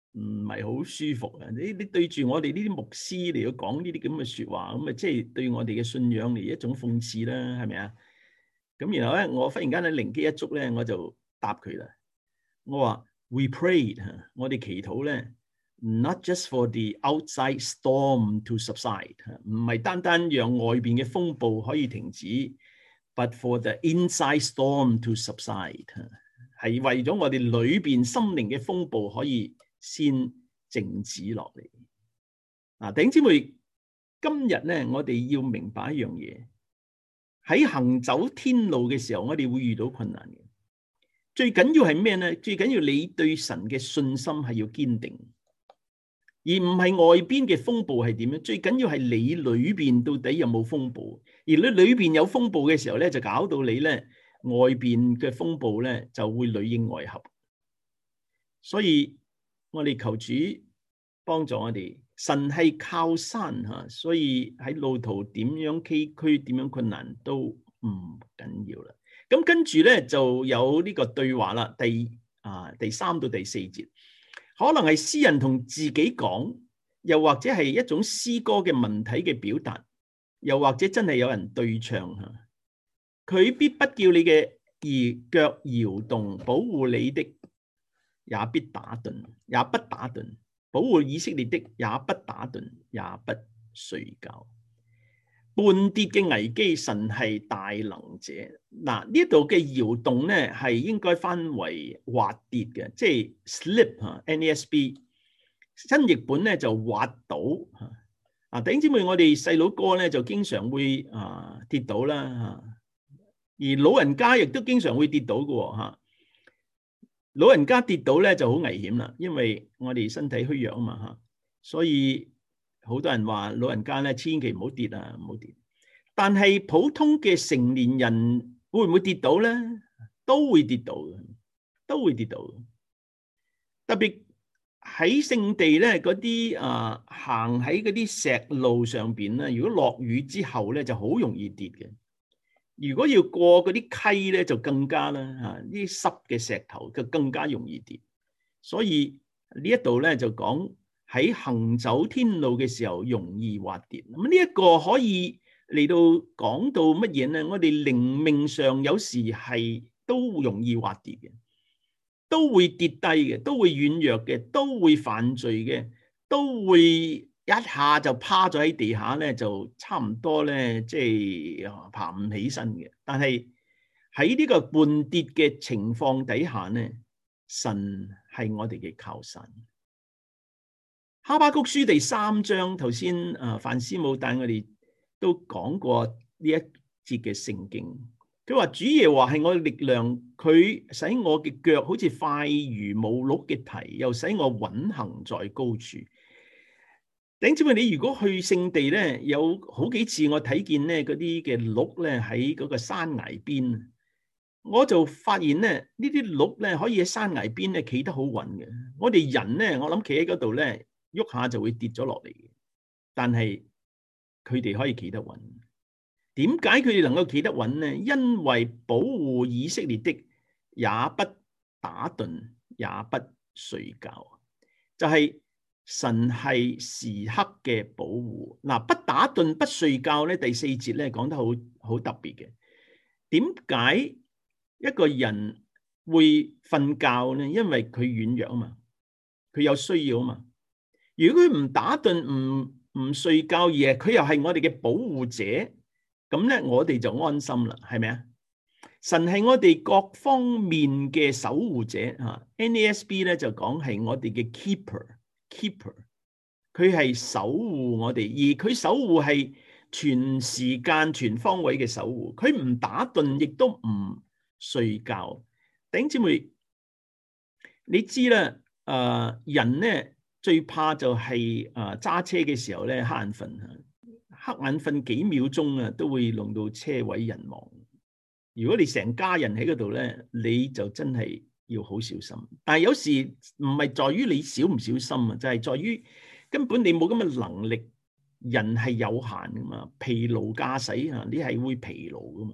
唔係好舒服啊！你你對住我哋呢啲牧師嚟到講呢啲咁嘅説話，咁啊即係對我哋嘅信仰嚟一種諷刺啦，係咪啊？咁然後咧，我忽然間咧靈機一觸咧，我就答佢啦。我話 We prayed， 我哋祈禱咧 ，not just for the outside storm to subside， 唔係單單讓外邊嘅風暴可以停止 ，but for the inside storm to subside， 係為咗我哋裏邊心靈嘅風暴可以先靜止落嚟。啊，弟兄姊妹，今日咧，我哋要明白一樣嘢。喺行走天路嘅時候，我哋會遇到困難嘅。最緊要係咩咧？最緊要你對神嘅信心係要堅定，而唔係外邊嘅風暴係點樣。最緊要係你裏邊到底有冇風暴。而你裏邊有風暴嘅時候咧，就搞到你咧外邊嘅風暴咧就會裏應外合。所以我哋求主幫助我哋。神係靠山嚇，所以喺路途點樣崎嶇、點樣困難都唔緊要啦。咁跟住咧就有呢個對話啦，第啊第三到第四節，可能係詩人同自己講，又或者係一種詩歌嘅文體嘅表達，又或者真係有人對唱嚇。佢必不叫你嘅兒腳搖動，保護你的也必打盹，也不打盹。保護以色列的也不打盹，也不睡覺。絆跌嘅危機，神係大能者。嗱，呢度嘅搖動咧係應該翻為滑跌嘅，即係 slip 啊 ，N A S B 新譯本咧就滑倒嚇。啊，弟兄姊妹，我哋細佬哥咧就經常會啊跌倒啦嚇，而老人家亦都經常會跌倒嘅喎嚇。老人家跌倒咧就好危險啦，因為我哋身體虛弱啊嘛嚇，所以好多人話老人家咧千祈唔好跌啊，唔好跌。但係普通嘅成年人會唔會跌倒咧？都會跌倒嘅，都會跌倒嘅。特別喺聖地咧，嗰啲啊行喺嗰啲石路上邊咧，如果落雨之後咧，就好容易跌嘅。如果要過嗰啲溪咧，就更加啦嚇，呢啲濕嘅石頭就更加容易跌。所以呢一度咧就講喺行走天路嘅時候容易滑跌。咁呢一個可以嚟到講到乜嘢咧？我哋靈命上有時係都容易滑跌嘅，都會跌低嘅，都會軟弱嘅，都會犯罪嘅，都會。一下就趴咗喺地下咧，就差唔多咧，即係爬唔起身嘅。但係喺呢個絆跌嘅情況底下咧，神係我哋嘅靠山。哈巴谷書第三章，頭先啊范師母帶我哋都講過呢一節嘅聖經。佢話主耶和華係我嘅力量，佢使我嘅腳好似快如母鹿嘅蹄，又使我穩行在高處。弟兄姊妹，你如果去聖地咧，有好幾次我睇見咧嗰啲嘅鹿咧喺嗰個山崖邊，我就發現咧呢啲鹿咧可以喺山崖邊咧企得好穩嘅。我哋人咧，我諗企喺嗰度咧喐下就會跌咗落嚟嘅，但係佢哋可以企得穩。點解佢哋能夠企得穩咧？因為保護以色列的也不打盹，也不睡覺，就係、是。神係時刻嘅保護。嗱，不打盹不睡覺咧，第四節咧講得好好特別嘅。點解一個人會瞓覺咧？因為佢軟弱啊嘛，佢有需要啊嘛。如果佢唔打盹唔唔睡覺，而係佢又係我哋嘅保護者，咁咧我哋就安心啦，係咪啊？神係我哋各方面嘅守護者嚇。N A S B 咧就講係我哋嘅 keeper。keeper 佢係守護我哋，而佢守護係全時間全方位嘅守護。佢唔打盹，亦都唔睡覺。弟兄姊妹，你知啦，誒、呃、人咧最怕就係誒揸車嘅時候咧瞌眼瞓，瞌眼瞓幾秒鐘啊，都會弄到車毀人亡。如果你成家人喺嗰度咧，你就真係要好小心，但係有時唔係在於你小唔小心啊，就係在於根本你冇咁嘅能力。人係有限噶嘛，疲勞駕駛啊，你係會疲勞噶嘛。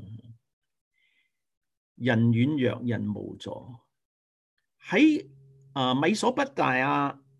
人軟弱，人無助。喺啊米索不大亞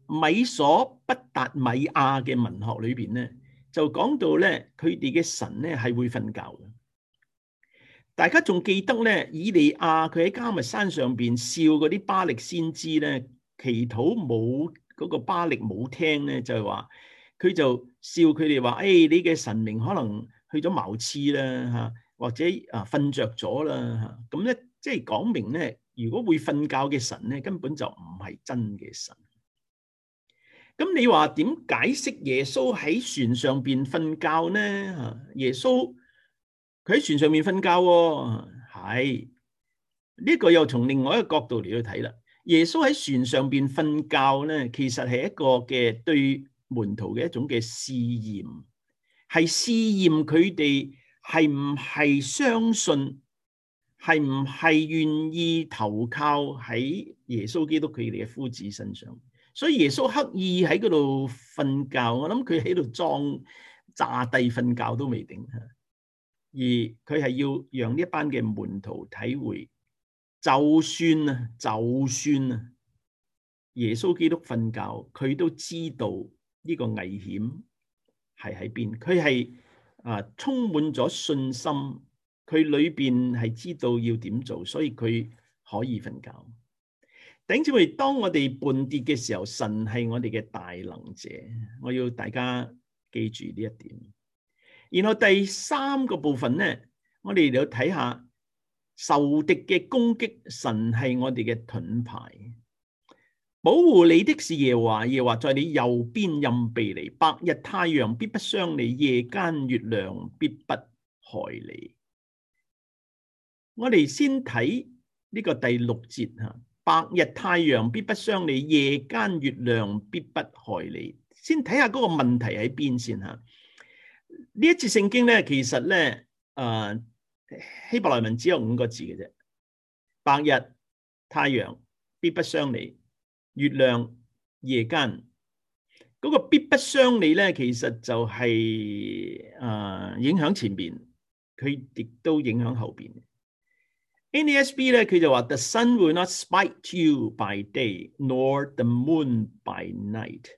米索不達米亞嘅文學裏邊咧，就講到咧佢哋嘅神咧係會瞓覺嘅。大家仲記得咧，以利亞佢喺迦密山上邊笑嗰啲巴力先知咧，祈禱冇嗰個巴力冇聽咧，就係話佢就笑佢哋話：誒、哎，你嘅神明可能去咗茅廁啦嚇，或者啊瞓着咗啦嚇。咁咧即係講明咧，如果會瞓覺嘅神咧，根本就唔係真嘅神。咁你話點解釋耶穌喺船上邊瞓覺呢？嚇，耶穌佢喺船上面瞓覺喎，係呢個又從另外一個角度嚟去睇啦。耶穌喺船上邊瞓覺咧，其實係一個嘅對門徒嘅一種嘅試驗，係試驗佢哋係唔係相信，係唔係願意投靠喺耶穌基督佢哋嘅夫子身上。所以耶穌刻意喺嗰度瞓覺，我諗佢喺度裝詐帝瞓覺都未定。而佢係要讓呢一班嘅門徒體會，就算啊，就算啊，耶穌基督瞓覺，佢都知道呢個危險係喺邊。佢係啊充滿咗信心，佢裏邊係知道要點做，所以佢可以瞓覺。弟兄姊妹，當我哋絆跌嘅時候，神係我哋嘅大能者，我要大家記住呢一點。然後第三個部分咧，我哋嚟睇下仇敵嘅攻擊，神係我哋嘅盾牌，保護你的是耶和華，耶和華在你右邊蔭庇你，白日太陽必不傷你，夜間月亮必不害你。我哋先睇呢個第六節吓，白日太陽必不傷你，夜間月亮必不害你。先睇下嗰個問題喺邊先吓。呢一節聖經咧，其實咧，誒、呃、希伯來文只有五個字嘅啫。白日太陽必不傷你，月亮夜間嗰、那個必不傷你咧，其實就係、是、誒、呃、影響前邊，佢亦都影響後邊。N A S B 咧，佢就話 The sun will not smite you by day, nor the moon by night。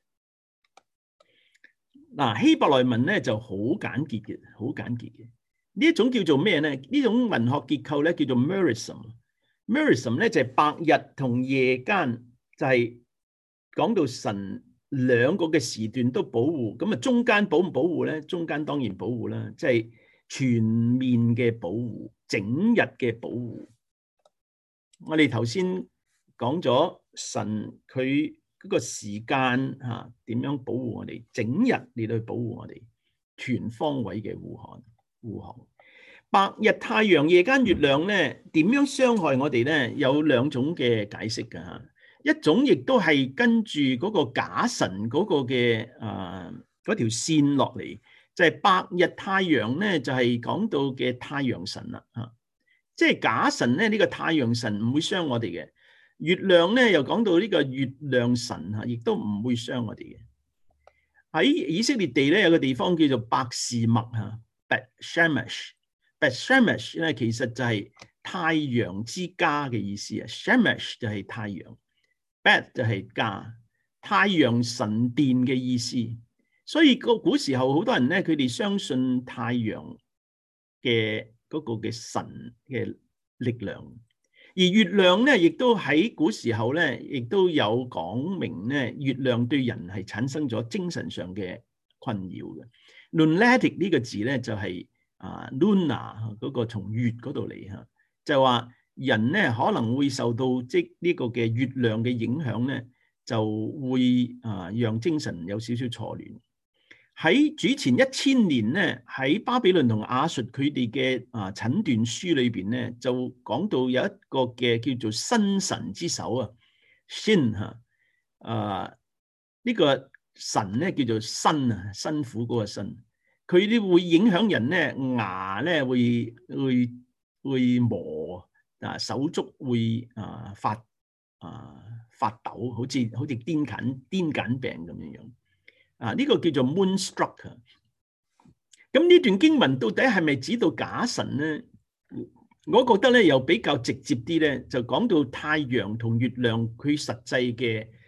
嗱，希伯來文咧就好簡潔嘅，好簡潔嘅。呢一種叫做咩咧？呢種文學結構咧叫做 merism。merism 咧就係白日同夜間，就係講到神兩個嘅時段都保護。咁啊，中間保唔保護咧？中間當然保護啦，即係全面嘅保護，整日嘅保護。我哋頭先講咗神佢嗰個時間嚇點樣保護我哋，整日嚟到去保護我哋，全方位嘅護航護航。白日太陽、夜間月亮咧，點樣傷害我哋咧？有兩種嘅解釋㗎嚇。一種亦都係跟住嗰個假神嗰個嘅啊嗰條線落嚟，就係、是、白日太陽咧，就係、是、講到嘅太陽神啦嚇。即係假神咧，呢、這個太陽神唔會傷我哋嘅。月亮咧又講到呢個月亮神嚇，亦都唔會傷我哋嘅。喺以色列地咧有個地方叫做伯示麥嚇 ，Bet Shemesh。Bet Shemesh 咧其實就係太陽之家嘅意思啊。Shemesh 就係太陽 ，Bet 就係家，太陽神殿嘅意思。所以個古時候好多人咧，佢哋相信太陽嘅嗰個嘅神嘅力量。而月亮咧，亦都喺古時候咧，亦都有講明咧，月亮對人係產生咗精神上嘅困擾嘅。Lunatic 呢個字咧就係、是、啊 Luna 嗰個從月嗰度嚟嚇，就話人咧可能會受到即呢個嘅月亮嘅影響咧，就會啊讓精神有少少錯亂。喺主前一千年咧，喺巴比倫同亞述佢哋嘅啊診斷書裏邊咧，就講到有一個嘅叫做辛神之手啊，辛嚇啊呢個神咧叫做辛啊，辛苦嗰個辛，佢啲會影響人咧牙咧會會會磨啊，手足會啊發啊發抖，好似好似癲癇癲癇病咁樣樣。啊！呢、這個叫做 Moonstruck。咁呢段經文到底係咪指到假神咧？我覺得咧又比較直接啲咧，就講到太陽同月亮佢實際嘅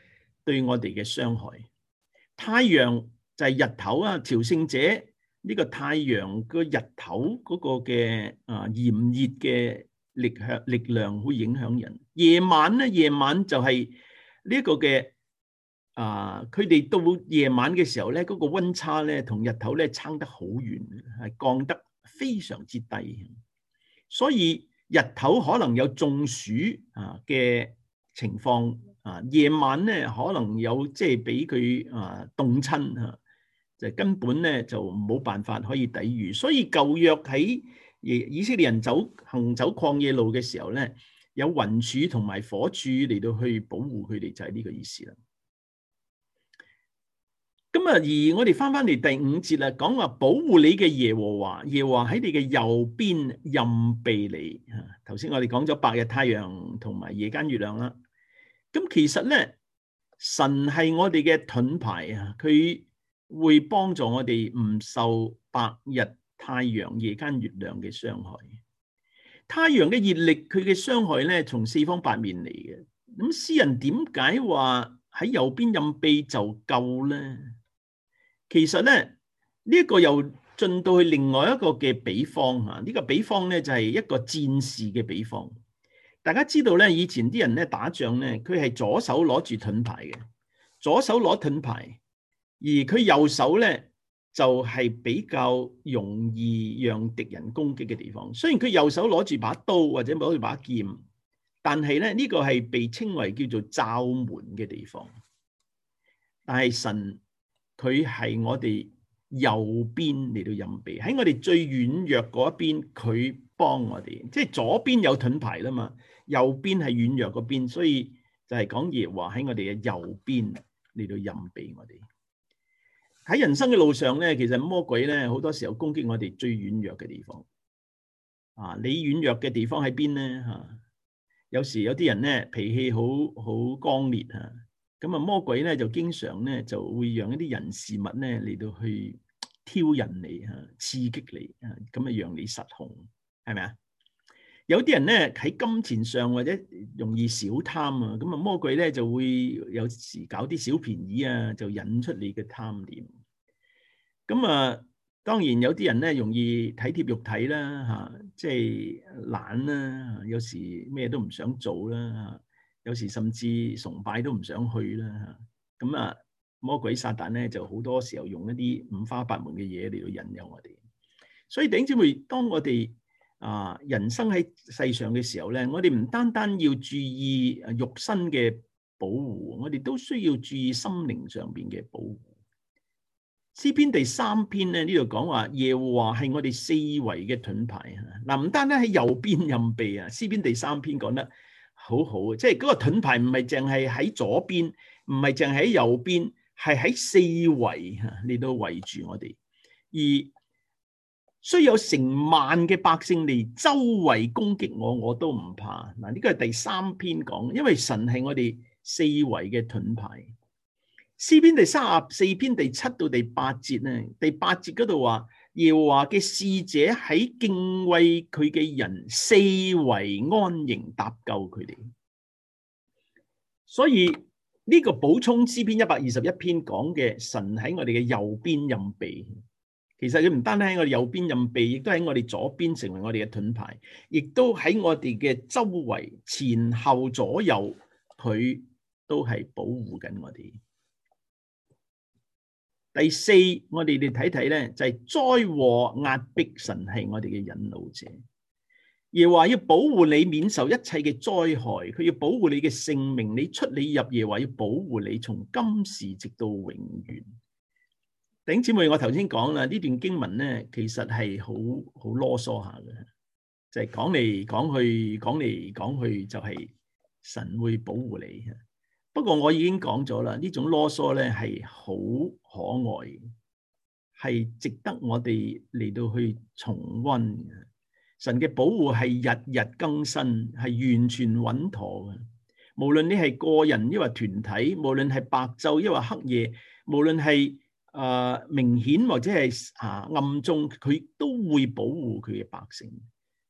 對我哋嘅傷害。太陽就係日頭啊，朝聖者呢個太陽個日頭嗰個嘅啊炎熱嘅力向力量會影響人。夜晚咧，夜晚就係呢一個嘅啊，佢哋到夜晚嘅時候咧，嗰個溫差咧同日頭咧差得好遠，係降得非常之低。所以日頭可能有中暑啊嘅情況啊，夜晚咧可能有即係俾佢啊凍親啊，就根本咧就冇辦法可以抵禦。所以舊約喺以色列人走行走曠野路嘅時候咧，有雲柱同埋火柱嚟到去保護佢哋，就係呢個意思啦。咁啊，而我哋翻翻嚟第五節啦，講話保護你嘅耶和華，耶和華喺你嘅右邊蔭庇你。頭先我哋講咗白日太陽同埋夜間月亮啦。咁其實咧，神係我哋嘅盾牌啊，佢會幫助我哋唔受白日太陽、夜間月亮嘅傷害。太陽嘅熱力，佢嘅傷害咧，從四方八面嚟嘅。咁詩人點解話喺右邊蔭庇就夠咧？其實咧，呢一個又進到去另外一個嘅比方嚇，呢個比方咧就係一個戰士嘅比方。大家知道咧，以前啲人咧打仗咧，佢係左手攞住盾牌嘅，左手攞盾牌，而佢右手咧就係比較容易讓敵人攻擊嘅地方。雖然佢右手攞住把刀或者攞住把劍，但係咧呢個係被稱為叫做罩門嘅地方。但係神佢係我哋右邊嚟到蔭庇，喺我哋最軟弱嗰一邊，佢幫我哋。即係左邊有盾牌啦嘛，右邊係軟弱嗰邊，所以就係講耶和華喺我哋嘅右邊嚟到蔭庇我哋。喺人生嘅路上咧，其實魔鬼咧好多時候攻擊我哋最軟弱嘅地方。啊，你軟弱嘅地方喺邊咧？嚇、啊，有時有啲人咧脾氣好好剛烈嚇。咁啊，魔鬼咧就經常咧就會讓一啲人事物咧嚟到去挑釁你嚇、刺激你啊，咁啊讓你失控，係咪啊？有啲人咧喺金錢上或者容易小貪啊，咁啊魔鬼咧就會有時搞啲小便宜啊，就引出你嘅貪念。咁啊，當然有啲人咧容易體貼肉體啦嚇，即係懶啦，有時咩都唔想做啦嚇。有時甚至崇拜都唔想去啦，咁啊魔鬼撒旦咧就好多時候用一啲五花八門嘅嘢嚟到引誘我哋。所以弟兄姊妹，當我哋啊人生喺世上嘅時候咧，我哋唔單單要注意肉身嘅保護，我哋都需要注意心靈上邊嘅保護。詩篇第三篇咧呢度講話耶和華係我哋四圍嘅盾牌啊！嗱，唔單單喺右邊蔭庇啊，詩篇第三篇講得好好啊，即係嗰個盾牌唔係淨係喺左邊，唔係淨係喺右邊，係喺四圍嚇嚟到圍住我哋。而雖有成萬嘅百姓嚟周圍攻擊我，我都唔怕。嗱，呢個係第三篇講，因為神係我哋四圍嘅盾牌。詩篇第三十四篇第七到第八節咧，第八節嗰度話，耶和華嘅使者喺敬畏佢嘅人四圍安營搭救佢哋。所以呢個補充詩篇一百二十一篇講嘅神喺我哋嘅右邊蔭庇，其實佢唔單單喺我哋右邊蔭庇，亦都喺我哋左邊成為我哋嘅盾牌，亦都喺我哋嘅周圍前後左右，佢都係保護緊我哋。第四，我哋嚟睇睇咧，就係災禍壓迫，神係我哋嘅引導者。耶和華要保護你免受一切嘅災害，佢要保護你嘅性命，你出你入，耶和華要保護你從今時直到永遠。弟兄姊妹，我頭先講啦，呢段經文咧，其實係好好囉嗦下嘅，就係講嚟講去，講嚟講去就係神會保護你。不過我已經講咗啦，呢種囉嗦咧係好可愛，係值得我哋嚟到去重溫嘅。神嘅保護係日日更新，係完全穩妥嘅。無論你係個人抑或團體，無論係白晝抑或黑夜，無論係誒明顯或者係啊暗中，佢都會保護佢嘅百姓。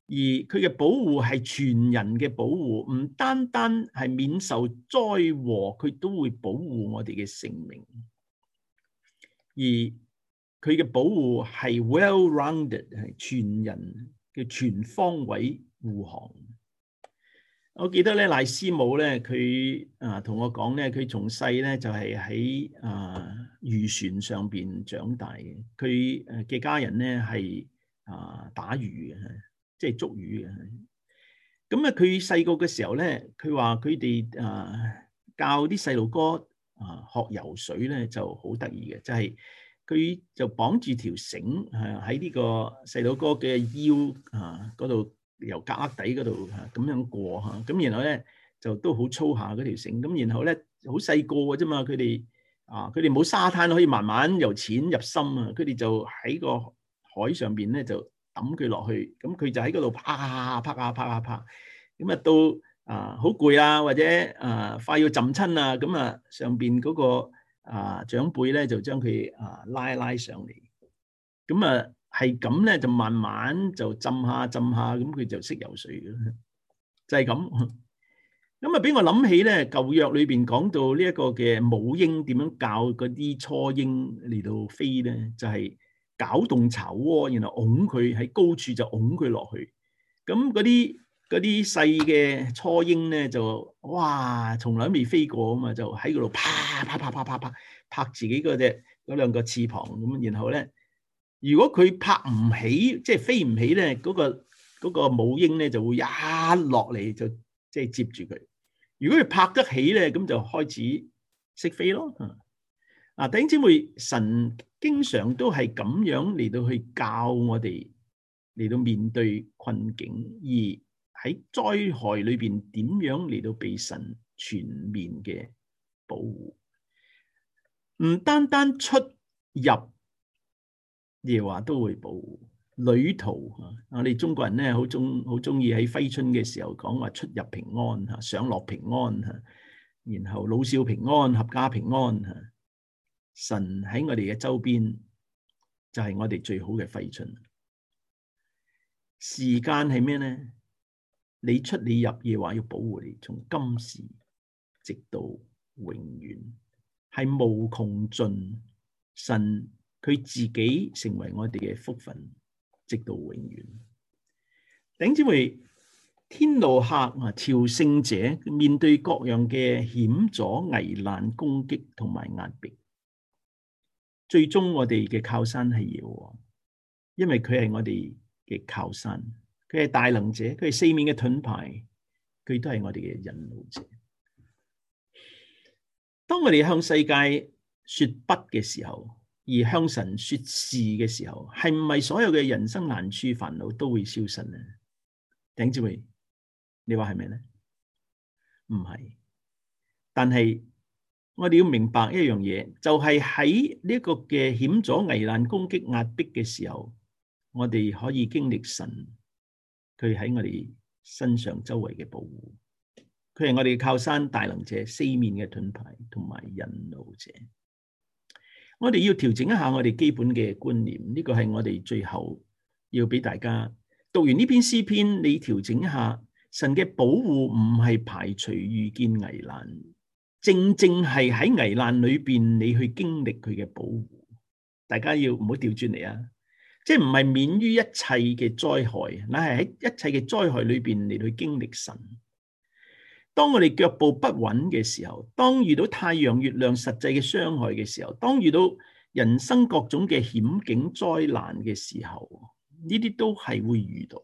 而佢嘅保護係全人嘅保護，唔單單係免受災禍，佢都會保護我哋嘅性命。而佢嘅保護係 well-rounded， 係全人嘅全方位護航。我記得咧，賴師母咧，佢啊同我講咧，佢從細咧就係喺啊漁船上邊長大嘅。佢誒嘅家人咧係啊打魚嘅，即係捉魚嘅。咁啊，佢細個嘅時候咧，佢話佢哋啊教啲細路哥啊學游水咧就好得意嘅，就係、是、佢就綁住條繩啊喺呢個細路哥嘅腰啊嗰度。由格旯底嗰度嚇咁樣過嚇，咁然後咧就都好粗下嗰條繩，咁然後咧好細個嘅啫嘛，佢哋啊佢哋冇沙灘可以慢慢由淺入深啊，佢哋就喺個海上邊咧就抌佢落去，咁佢就喺嗰度拍下拍下拍下拍，咁啊到啊好攰啊或者啊快要浸親啊，咁啊上邊嗰個啊長輩咧就將佢啊拉拉上嚟，咁啊。係咁咧，就慢慢就浸下浸下，咁佢就識游水嘅，就係咁。咁啊，俾我諗起咧，舊約裏邊講到呢一個嘅母鷹點樣教嗰啲雛鷹嚟到飛咧，就係攪動巢窩，然後拱佢喺高處就拱佢落去。咁嗰啲嗰啲細嘅雛鷹咧就哇，從來未飛過啊嘛，就喺嗰度啪啪啪啪啪啪拍自己嗰隻嗰兩個翅膀咁，然後咧。如果佢拍唔起，即係飛唔起咧，嗰個嗰個母鷹咧就會一落嚟就即係接住佢。如果佢拍得起咧，咁就開始識飛咯。啊，弟兄姊妹，神經常都係咁樣嚟到去教我哋嚟到面對困境，而喺災害裏邊點樣嚟到被神全面嘅保護，唔單單出入。耶和華都會保護旅途啊！我哋中國人咧好中好中意喺揮春嘅時候講話出入平安嚇，上落平安嚇，然後老少平安、合家平安嚇。神喺我哋嘅周邊就係我哋最好嘅揮春。時間係咩咧？你出你入，耶和華要保護你，從今時直到永遠，係無窮盡。神。佢自己成為我哋嘅福分，直到永遠。弟兄姊妹，天路客啊，朝聖者面對各樣嘅險阻、危難、攻擊同埋壓迫，最終我哋嘅靠山係耶和華，因為佢係我哋嘅靠山，佢係大能者，佢係四面嘅盾牌，佢都係我哋嘅引路者。當我哋向世界說不嘅時候，而向神說是嘅時候，係唔係所有嘅人生難處煩惱都會消失呢？弟兄姊妹，你話係咪呢？唔係，但係我哋要明白一樣嘢，就係喺呢個嘅險阻、危難、攻擊、壓迫嘅時候，我哋可以經歷神佢喺我哋身上周圍嘅保護，佢係我哋嘅靠山、大能者、四面嘅盾牌同埋引路者。我哋要調整一下我哋基本嘅觀念，呢個係我哋最後要俾大家讀完呢篇詩篇，你調整一下，神嘅保護唔係排除遇見危難，正正係喺危難裏邊你去經歷佢嘅保護。大家要唔好調轉嚟啊！即係唔係免於一切嘅災害，乃係喺一切嘅災害裏邊你去經歷神。當我哋腳步不穩嘅時候，當遇到太陽、月亮實際嘅傷害嘅時候，當遇到人生各種嘅險境、災難嘅時候，呢啲都係會遇到。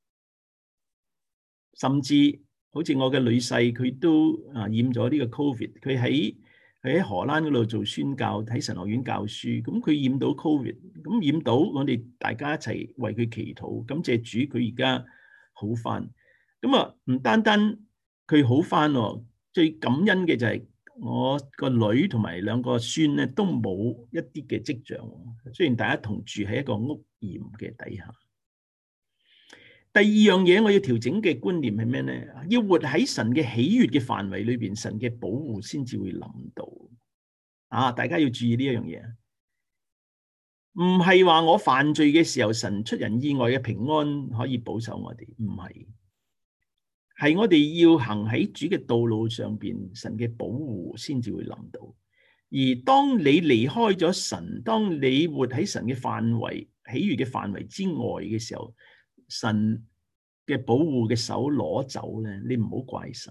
甚至好似我嘅女婿，佢都啊染咗呢個 Covid， 佢喺佢喺荷蘭嗰度做宣教，喺神學院教書。咁佢染到 Covid， 咁染到我哋大家一齊為佢祈禱，感謝主，佢而家好返。咁啊，唔單單佢好翻喎，最感恩嘅就係我個女同埋兩個孫咧都冇一啲嘅跡象。雖然大家同住喺一個屋檐嘅底下。第二樣嘢我要調整嘅觀念係咩咧？要活喺神嘅喜悅嘅範圍裏邊，神嘅保護先至會臨到。啊，大家要注意呢一樣嘢。 唔係話我犯罪嘅時候，神出人意外嘅平安可以保守我哋，唔係，係我哋要行喺主嘅道路上邊，神嘅保護先至會臨到。而當你離開咗神，當你活喺神嘅範圍、喜悅嘅範圍之外嘅時候，神嘅保護嘅手攞走咧，你唔好怪神。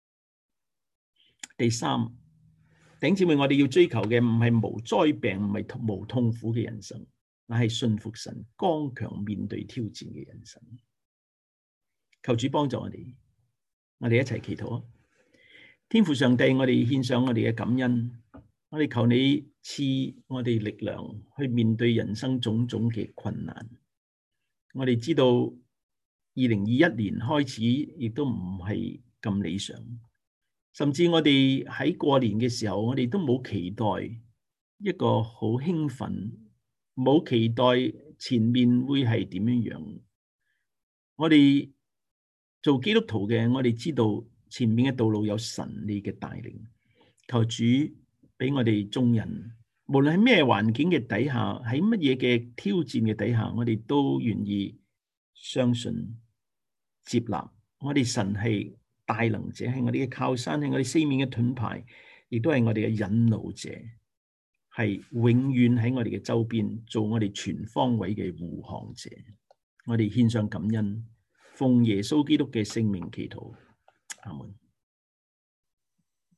第三，弟兄姊妹，我哋要追求嘅唔係無災病，唔係無痛苦嘅人生，乃係信服神、剛強面對挑戰嘅人生。求主幫助我哋，我哋一齊祈禱啊！天父上帝，我哋獻上我哋嘅感恩，我哋求你賜我哋力量去面對人生種種嘅困難。我哋知道二零二一年開始亦都唔係咁理想。甚至我哋喺過年嘅時候，我哋都冇期待一個好興奮，冇期待前面會係點樣樣。我哋做基督徒嘅，我哋知道前面嘅道路有神你嘅帶領。求主俾我哋眾人，無論喺咩環境嘅底下，喺乜嘢嘅挑戰嘅底下，我哋都願意相信、接納我哋神係大能者，係我哋嘅靠山，係我哋四面嘅盾牌，亦都係我哋嘅引路者，係永遠喺我哋嘅周邊做我哋全方位嘅護航者。我哋獻上感恩，奉耶穌基督嘅聖名祈禱，阿門。